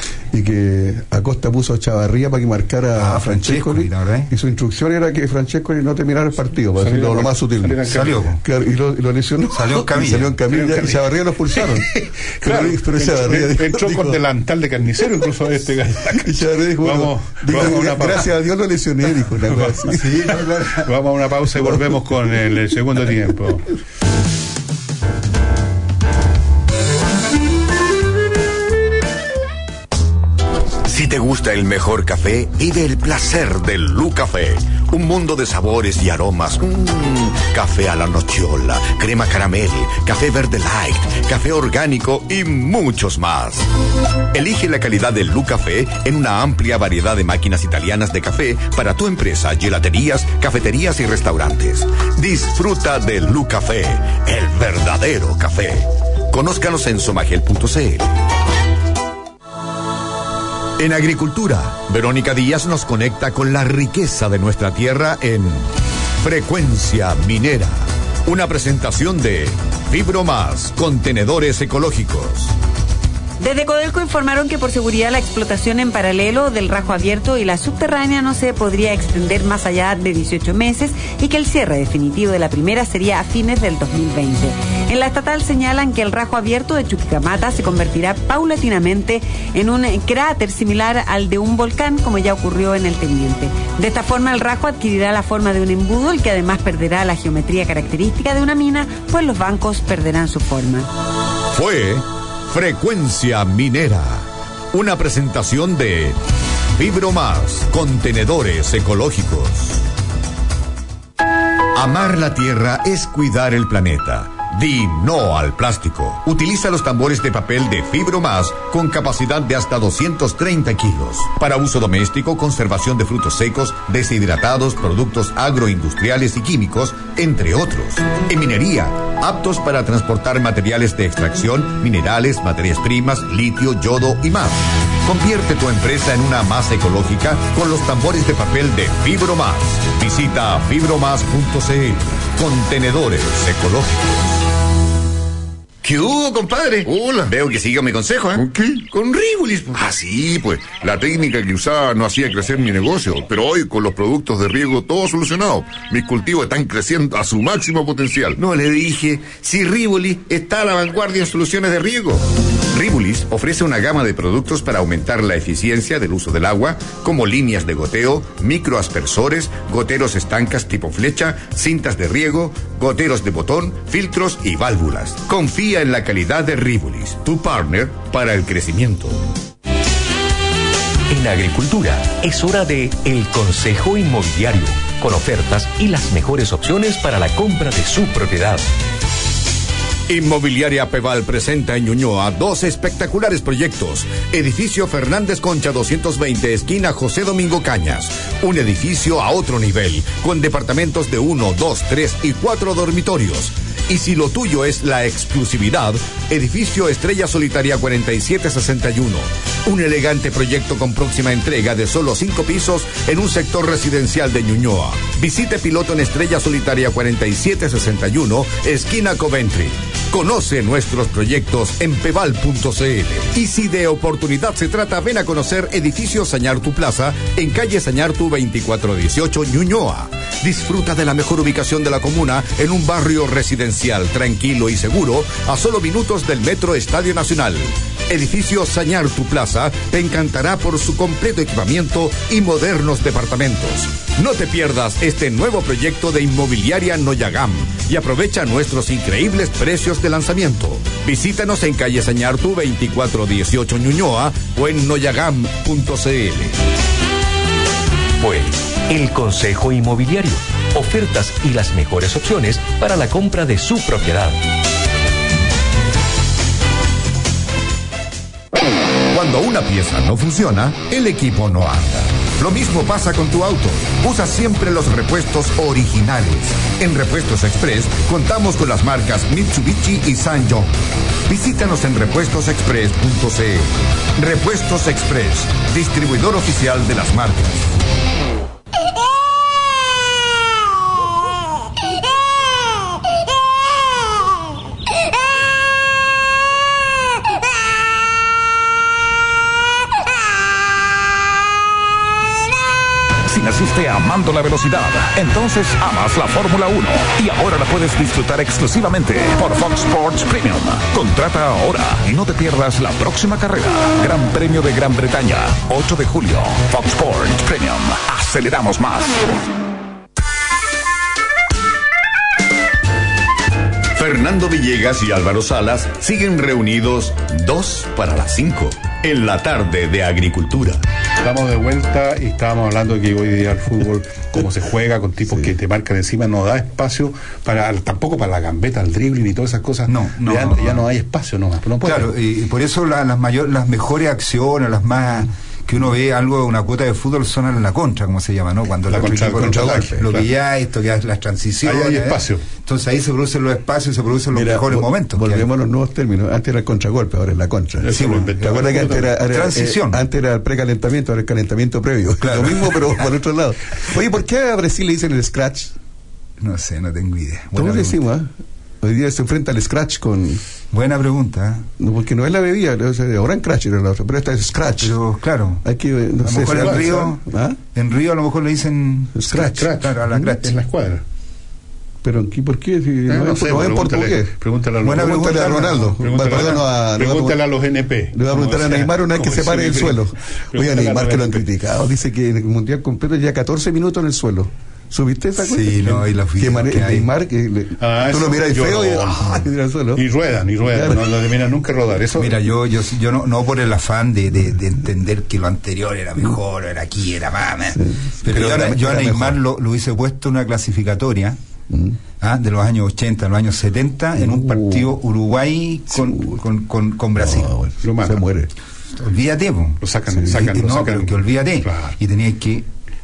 Y que Acosta puso a Chavarría para que marcara ah, a Francescoli, y su instrucción era que Francescoli no terminara el partido, para decirlo lo más sutil. Salió. Claro, y, lo, y lo lesionó. Salió en camilla. Salió en camilla, salió en camilla. Y Chavarría lo expulsaron. Claro, pero, pero Chavarría dijo, entró dijo, con delantal de carnicero incluso este. Y Chavarría dijo, vamos, dijo, vamos una gracias a Dios lo lesioné, dijo. Una cosa así. Sí, vamos a una pausa y volvemos con el el segundo tiempo. Si te gusta el mejor café, vive el placer del Lu Café. Un mundo de sabores y aromas. Mmm, café a la nocciola, crema caramel, café verde light, café orgánico y muchos más. Elige la calidad del Lu Café en una amplia variedad de máquinas italianas de café para tu empresa, gelaterías, cafeterías y restaurantes. Disfruta del Lu Café, el verdadero café. Conózcanos en somagel punto c l. En agricultura, Verónica Díaz nos conecta con la riqueza de nuestra tierra en Frecuencia Minera. Una presentación de Fibromás, contenedores ecológicos. Desde Codelco informaron que por seguridad la explotación en paralelo del rajo abierto y la subterránea no se podría extender más allá de dieciocho meses y que el cierre definitivo de la primera sería a fines del dos mil veinte. En la estatal señalan que el rajo abierto de Chuquicamata se convertirá paulatinamente en un cráter similar al de un volcán, como ya ocurrió en el Teniente. De esta forma el rajo adquirirá la forma de un embudo, el que además perderá la geometría característica de una mina, pues los bancos perderán su forma. Fue Frecuencia Minera, una presentación de Fibromás, contenedores ecológicos. Amar la tierra es cuidar el planeta. Di no al plástico. Utiliza los tambores de papel de Fibromás con capacidad de hasta doscientos treinta kilos. Para uso doméstico, conservación de frutos secos, deshidratados, productos agroindustriales y químicos, entre otros. En minería, aptos para transportar materiales de extracción, minerales, materias primas, litio, yodo y más. Convierte tu empresa en una más ecológica con los tambores de papel de Fibromás. Visita fibromás punto c l. Contenedores ecológicos. ¿Qué hubo, compadre? Hola. Veo que sigue mi consejo, ¿eh? ¿Con qué? Con Rivolis. Ah, sí, pues. La técnica que usaba no hacía crecer mi negocio, pero hoy con los productos de riego todo solucionado. Mis cultivos están creciendo a su máximo potencial. No le dije, si Rivolis está a la vanguardia en soluciones de riego. Rivolis ofrece una gama de productos para aumentar la eficiencia del uso del agua, como líneas de goteo, microaspersores, goteros estancas tipo flecha, cintas de riego, goteros de botón, filtros y válvulas. Confía en la calidad de Rivolis, tu partner para el crecimiento. En agricultura es hora de El Consejo Inmobiliario, con ofertas y las mejores opciones para la compra de su propiedad. Inmobiliaria Peval presenta en Ñuñoa dos espectaculares proyectos. Edificio Fernández Concha doscientos veinte, esquina José Domingo Cañas. Un edificio a otro nivel, con departamentos de uno, dos, tres y cuatro dormitorios. Y si lo tuyo es la exclusividad, edificio Estrella Solitaria cuarenta y siete sesenta y uno. Un elegante proyecto con próxima entrega de solo cinco pisos en un sector residencial de Ñuñoa. Visite piloto en Estrella Solitaria cuarenta y siete sesenta y uno, esquina Coventry. Conoce nuestros proyectos en peval punto c l. Y si de oportunidad se trata, ven a conocer Edificio Sañartu Plaza en calle Sañartu veinticuatro dieciocho, Ñuñoa. Disfruta de la mejor ubicación de la comuna en un barrio residencial tranquilo y seguro a solo minutos del Metro Estadio Nacional. Edificio Sañartu Plaza te encantará por su completo equipamiento y modernos departamentos. No te pierdas este nuevo proyecto de Inmobiliaria Noyagam y aprovecha nuestros increíbles precios de lanzamiento. Visítanos en calle Sañartu veinticuatro dieciocho, Ñuñoa o en noyagam punto c l. Fue El Consejo Inmobiliario. Ofertas y las mejores opciones para la compra de su propiedad. Cuando una pieza no funciona, el equipo no anda. Lo mismo pasa con tu auto. Usa siempre los repuestos originales. En Repuestos Express contamos con las marcas Mitsubishi y Sanyong. Visítanos en repuestos express punto c l. Repuestos Express, distribuidor oficial de las marcas. Si naciste amando la velocidad, entonces amas la Fórmula uno. Y ahora la puedes disfrutar exclusivamente por Fox Sports Premium. Contrata ahora y no te pierdas la próxima carrera. Gran Premio de Gran Bretaña, ocho de julio. Fox Sports Premium. Aceleramos más. Fernando Villegas y Álvaro Salas siguen reunidos dos para las cinco en la tarde de Agricultura. Estamos de vuelta y estábamos hablando de que hoy día el fútbol, como se juega con tipos sí. que te marcan encima, no da espacio para tampoco para la gambeta, el dribbling y todas esas cosas. No, no, ya, no, ya no. no hay espacio, no, no puede. Claro, y, y por eso la, las mayor, las mejores acciones, las más que uno ve algo de una cuota de fútbol son en la contra, como se llama, ¿no? Cuando la el contra, equipo contra lo, golpe, lo claro. que ya esto, que las transiciones. Ahí hay espacio. ¿eh? Entonces ahí se producen los espacios y se producen los Mira, mejores vo- momentos. Volvemos a los nuevos términos. Antes era el contragolpe, ahora es la contra. Eso Sí, lo bueno, inventó. ¿te acuerdas que antes era, era, Transición. eh, antes era el precalentamiento, ahora el calentamiento previo? Claro. Lo mismo, pero por otro lado. Oye, ¿por qué a Brasil le dicen el scratch? No sé, no tengo idea. ¿Cómo Buena le decimos? ¿eh? Hoy día se enfrenta al Scratch con... Buena pregunta. ¿eh? No, porque no es la bebida, o sea, Orange Crash era la otra, pero esta es Scratch. Pero claro, hay que, no a lo sé, mejor en Río, ¿ah? en Río a lo mejor le dicen Scratch. Scratch. Claro, a la Scratch. En la escuadra. Pero aquí, ¿por qué? Si no, no, no es, sé, no es en portugués. Pregúntale a, Buena pregunta a Ronaldo. Pregúntale, Perdón, a, a, pregúntale a los N P. Le voy a preguntar a Neymar una vez que se pare en el suelo. Oye, a Neymar que lo han criticado. Dice que en el mundial completo ya catorce minutos en el suelo. ¿Subiste esa cosa? Sí, no, y los que, man- que Neymar, que le, ah, tú lo miras feo y, ¡ah! y, al suelo. y ruedan, y ruedan, claro. no, no terminan nunca rodar. Eso... Mira, yo yo, yo no, no por el afán de, de, de entender que lo anterior era mejor, era aquí, era más, sí. pero, pero yo, era, yo a Neymar lo, lo hubiese puesto en una clasificatoria mm. ¿ah? de los años ochenta, los años setenta, uh. en un partido Uruguay con, sí. con, con, con Brasil. No, bueno, lo se muere. Olvídate, po. Lo sacan, sí. sacan, y, lo no, sacan. Pero que olvídate. Claro. Y tenías que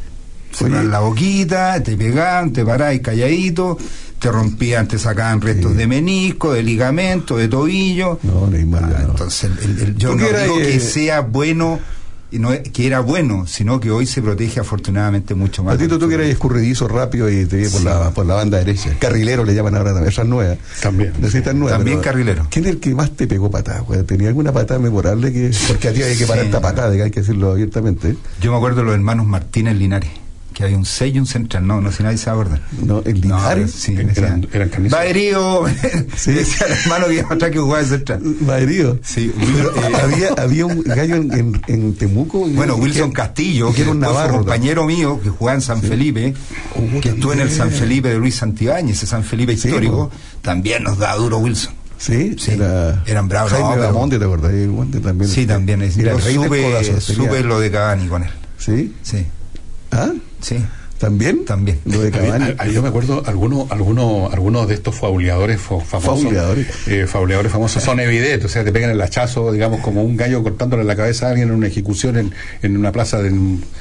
cerrar la boquita, te pegaban, te parabas calladito, te rompían, te sacaban restos sí. de menisco, de ligamento, de tobillo. No, Neymar, ah, no. Entonces, el, el, yo no digo eh... que sea bueno, y no que era bueno, sino que hoy se protege afortunadamente mucho más. Patito, tú que eras escurridizo rápido y te vi por, sí. la, por la banda derecha. Carrilero le llaman ahora también, esas nuevas. También. Necesitan nuevas. También carrilero. ¿Quién es el que más te pegó patada? ¿Tenía alguna patada memorable? que Porque a ti hay que parar sí. esta patada, que hay que decirlo abiertamente. Yo me acuerdo de los hermanos Martínez Linares, que había un sello y un central, no, no sé si nadie se acuerda. No, el Linares. No, sí, eran, eran camisas. Va herido, sí. decía el hermano que iba atrás que jugaba de central. Va herido. Sí. Pero, eh, había, había un gallo en, en, en Temuco. Bueno, Wilson que, Castillo, que, que era un navarro, compañero mío, que jugaba en San sí. Felipe, uh, que estuvo en el San Felipe de Luis Santibáñez, ese San Felipe sí, histórico, pues. También nos daba duro Wilson. Sí, sí. Era eran bravos. Jaime no, Bamonte, ¿te acordás? También, sí, también. Es, yo supe, supe lo de Cavani con él. ¿Sí? Sí. ¿Ah? Sí. ¿También? También. Lo de Cavani. Yo me acuerdo, algunos algunos algunos de estos fauleadores famosos, fauleadores. Eh, fauleadores famosos son evidentes, o sea, te pegan el hachazo, digamos, como un gallo cortándole la cabeza a alguien en una ejecución en, en una plaza de...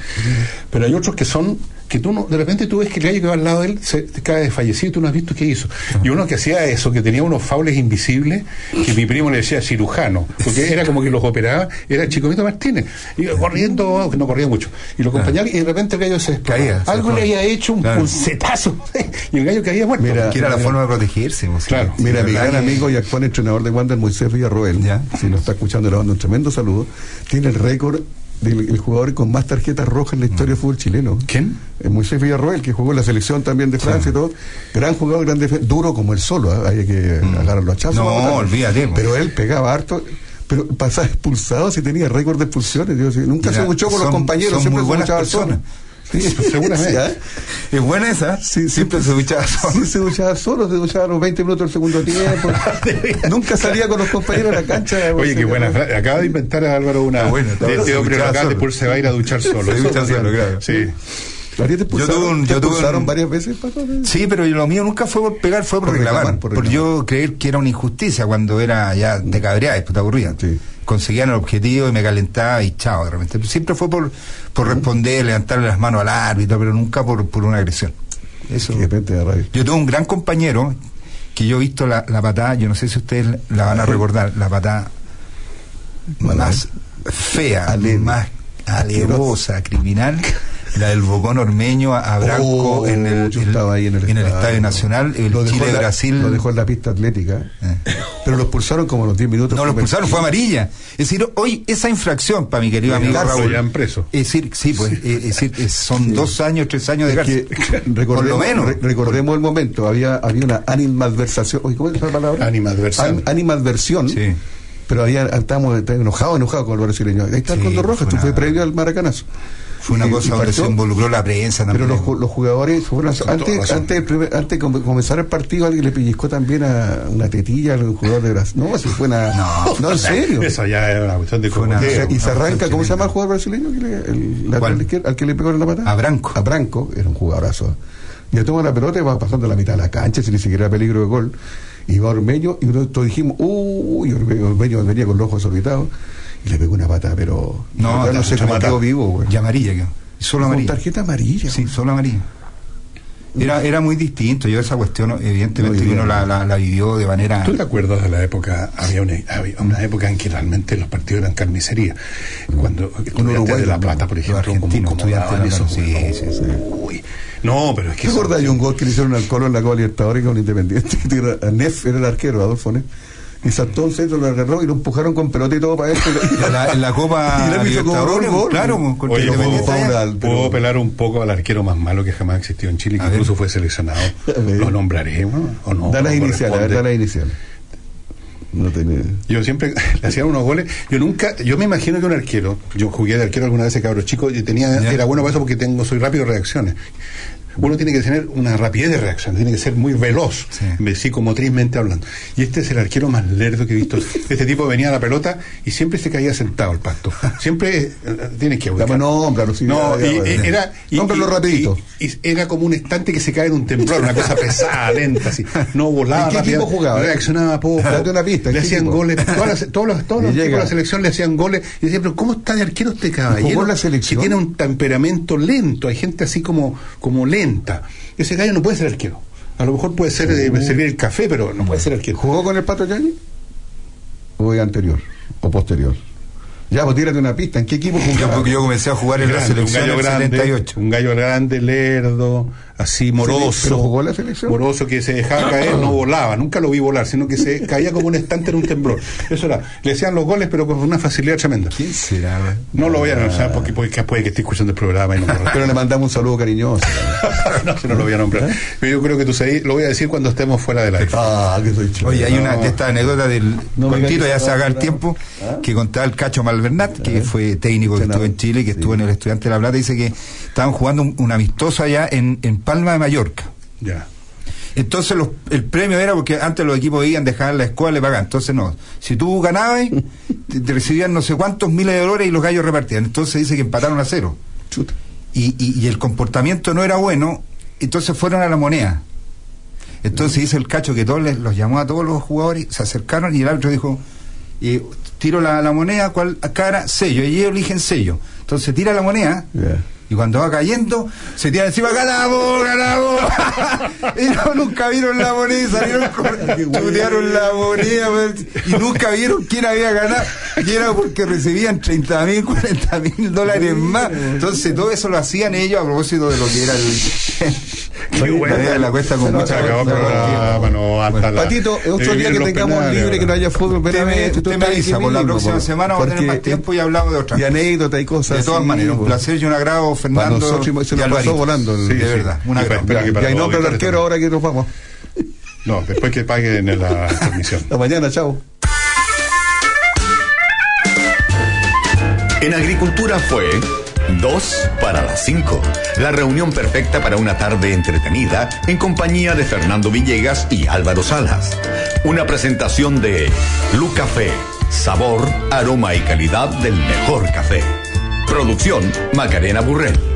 Pero hay otros que son que tú no, de repente tú ves que el gallo que va al lado de él se cae desfallecido y tú no has visto qué hizo. Y uno que hacía eso, que tenía unos faules invisibles, que mi primo le decía cirujano, porque era como que los operaba, era Chicomito Martínez, y corriendo, que no corría mucho, y lo acompañaba y de repente el gallo se caía, algo le había hecho un claro. pulsetazo y el gallo caía muerto. Mira, que era la mira, forma de protegerse. Claro. Mira, sí, mi gran que... amigo y actual entrenador de Wander, Moisés Villarroel, ¿ya? Si nos está escuchando, le mando un tremendo saludo, tiene el récord del el jugador con más tarjetas rojas en la historia del fútbol chileno. ¿Quién? Eh, Moisés Villarroel, que jugó en la selección también de Francia sí. y todo. Gran jugador, gran defensa, duro como él solo, ¿eh? Hay que mm. agarrar los hachazos. No, olvídate. Pero él pegaba harto, pero pasaba expulsado si tenía récord de expulsiones. Digo, si, nunca Mira, se luchó con son, los compañeros, son siempre muy se buenas luchaba solo. Sí, seguramente. ¿Sí, ¿Es buena esa? Sí, siempre se duchaba solo. Sí, se duchaba solo, se duchaba los veinte minutos del segundo tiempo. Nunca salía con los compañeros a la cancha. Oye, qué buena frase. Acaba de inventar a Álvaro una. Bueno, de este hombre local, después se va a ir a duchar solo. Se ducha solo, claro. Sí. ¿A ti te expulsaron, yo tuve un, ¿te yo expulsaron un, varias veces, Paco? Sí, pero lo mío nunca fue por pegar, fue por, por reclamar. reclamar por, por yo creer que era una injusticia cuando era ya te cabreaba, después te aburría. Sí. Conseguían el objetivo y me calentaba y chao, de repente. Siempre fue por, por responder, levantarle las manos al árbitro, pero nunca por, por una agresión. Eso. De yo tuve un gran compañero que yo he visto la, la patada, yo no sé si ustedes la van a recordar, la patada más fea, Ale, más alevosa, criminal, la del Bocón Ormeño a Branco oh, en, el, el, ahí en, el, en el Estadio Nacional, el Chile-Brasil. Lo dejó en la pista atlética, eh. pero lo expulsaron como los diez minutos. No, lo expulsaron, fue amarilla. Es decir, hoy esa infracción, para mi querido amigo Raúl, ya preso. Es decir, sí, pues, sí. Es decir, es, son sí. dos años, tres años de cárcel. Que, por lo menos. Re, recordemos el momento, había, había una animadversación. Oye, ¿cómo es esa palabra? Animadversión. An, animadversión. Sí. Pero había, estábamos enojados, enojados con el brasileño. Ahí está el sí, Condor Rojo, esto fue previo al Maracanazo. Fue una y, cosa y donde se involucró la prensa también. Pero los, los jugadores, fueron, antes, antes, primer, antes de comenzar el partido, alguien le pellizcó también a una tetilla al jugador de Brasil. No, si fue una. No, no en serio. Eso ya era una cuestión de una, Y se arranca, ¿cómo se llama el jugador brasileño? Que le, el lateral izquierdo, al que le pegó en la patada. A Branco. A Branco, era un jugadorazo. Y le toma la pelota y va pasando la mitad de la cancha, sin ni siquiera peligro de gol. Y va Ormeño, y nosotros dijimos, uy, Ormeño, Ormeño venía con los ojos desorbitados, y le pegó una pata, pero. No, no se quedó vivo, güey. Y amarilla, ¿qué? Solo amarilla. Con tarjeta amarilla. Sí, solo amarilla. Era, era muy distinto. Yo esa cuestión, evidentemente, no, uno la, la, la vivió de manera. ¿Tú te acuerdas de la época? Había una, había una época en que realmente los partidos eran carnicería. Cuando en Uruguay de La Plata, por ejemplo, como, como daban esos sí, sí, sí. Uy, No, pero es que... ¿Te acordás de un gol que le hicieron al Colo en la Copa Libertadores con Independiente? A Neff era el arquero, Adolfo Neff. Y saltó un centro, lo agarró y lo empujaron con pelota y todo para esto. En la, en la Copa y Libertadores, gol, claro, con Oye, Independiente. ¿puedo, ¿puedo pelar un poco al arquero más malo que jamás existió en Chile, que incluso ver. fue seleccionado? ¿Lo nombraré, ¿no? ¿O no? Da las iniciales, da las iniciales. No tenía. Yo siempre le hacían unos goles. Yo nunca, yo me imagino que un arquero, yo jugué de arquero alguna vez, cabro chico, y tenía, ¿Ya? era bueno para eso porque tengo, soy rápido de reacciones. Uno tiene que tener una rapidez de reacción, tiene que ser muy veloz, sí. psicomotrizmente hablando. Y este es el arquero más lerdo que he visto. Este tipo venía a la pelota y siempre se caía sentado al pasto. Siempre eh, tiene que ubicar. No, claro, sí, no, ya, ya, y, ya. Era, y, Nómbralo rapidito. Y, y era como un estante que se cae en un temblor, una cosa pesada, lenta, así. No volaba. ¿En qué rápido, equipo jugaba? Reaccionaba poco. Date una pista. Le hacían equipo? goles. Todas las, todos los, todos los tipos de la selección le hacían goles. Y decían, pero ¿cómo está de arquero este caballero? ¿Jugó la selección? Si tiene un temperamento lento. Hay gente así como, como lenta. Ese gallo no puede ser arquero. A lo mejor puede ser eh, servir el café, pero no puede ser arquero. ¿Jugó con el Pato Yañez? ¿O anterior? ¿O posterior? Ya, pues tírate una pista. ¿En qué equipo jugaba? Porque yo comencé a jugar en grande, la selección un gallo en grande, setenta y ocho. Un gallo grande, lerdo, así moroso. ¿Pero jugó en la selección? Moroso, que se dejaba caer, no volaba. Nunca lo vi volar, sino que se caía como un estante en un temblor. Eso era. Le hacían los goles, pero con una facilidad tremenda. ¿Quién será? No lo voy a anunciar porque, porque puede que esté escuchando el programa y no corre. Pero le mandamos un saludo cariñoso. No, si no lo voy a nombrar. Pero yo creo que tú sabes, lo voy a decir cuando estemos fuera del aire. Ah, que soy chido. Oye, hay una de estas anécdotas del No me cortito, digas ya que se haga el no, tiempo, ¿Ah? que contaba el Cacho Malvernat, que fue técnico que estuvo en Chile, que Sí. estuvo en el Estudiante de La Plata, dice que estaban jugando un, un amistoso allá en, en Palma de Mallorca. Ya. Entonces los, el premio era porque antes los equipos iban a dejar la escuela y pagar. Entonces no, si tú ganabas te, te recibían no sé cuántos miles de dólares y los gallos repartían. Entonces dice que empataron a cero. Chuta. Y, y, y el comportamiento no era bueno, entonces fueron a la moneda. Entonces dice el Cacho que todos les, los llamó a todos los jugadores, se acercaron y el árbitro dijo, y tiro la, la moneda, ¿cuál cara? Sello, y ellos eligen sello. Entonces tira la moneda, Yeah. y cuando va cayendo, se tira encima, ¡ganamos, ganamos! Y no, nunca vieron la moneda y salieron, chutearon la moneda, y nunca vieron quién había ganado. Y era porque recibían treinta mil, cuarenta mil dólares más. Entonces todo eso lo hacían ellos a propósito de lo que era el... Qué bueno. La, la cuesta con mucha programa, no, hasta la, Patito, es otro eh, día que los tengamos penales, libre, que no haya fútbol. Usted me, Usted usted me avisa, por la próxima semana vamos a tener más tiempo y hablamos de otras y anécdotas y cosas. de todas sí, maneras, un pues. placer y un agrado, Para Fernando. nosotros se nos pasó Alvarito. volando. Sí, de sí. verdad, un agrado. Espero que Ya, para y todos nombre al ustedes arquero ahora que nos vamos. No, después que paguen en la transmisión. Hasta mañana, chao. En Agricultura fue dos para las cinco. La reunión perfecta para una tarde entretenida en compañía de Fernando Villegas y Álvaro Salas. Una presentación de Lu Café. Sabor, aroma y calidad del mejor café. Producción Macarena Burrell.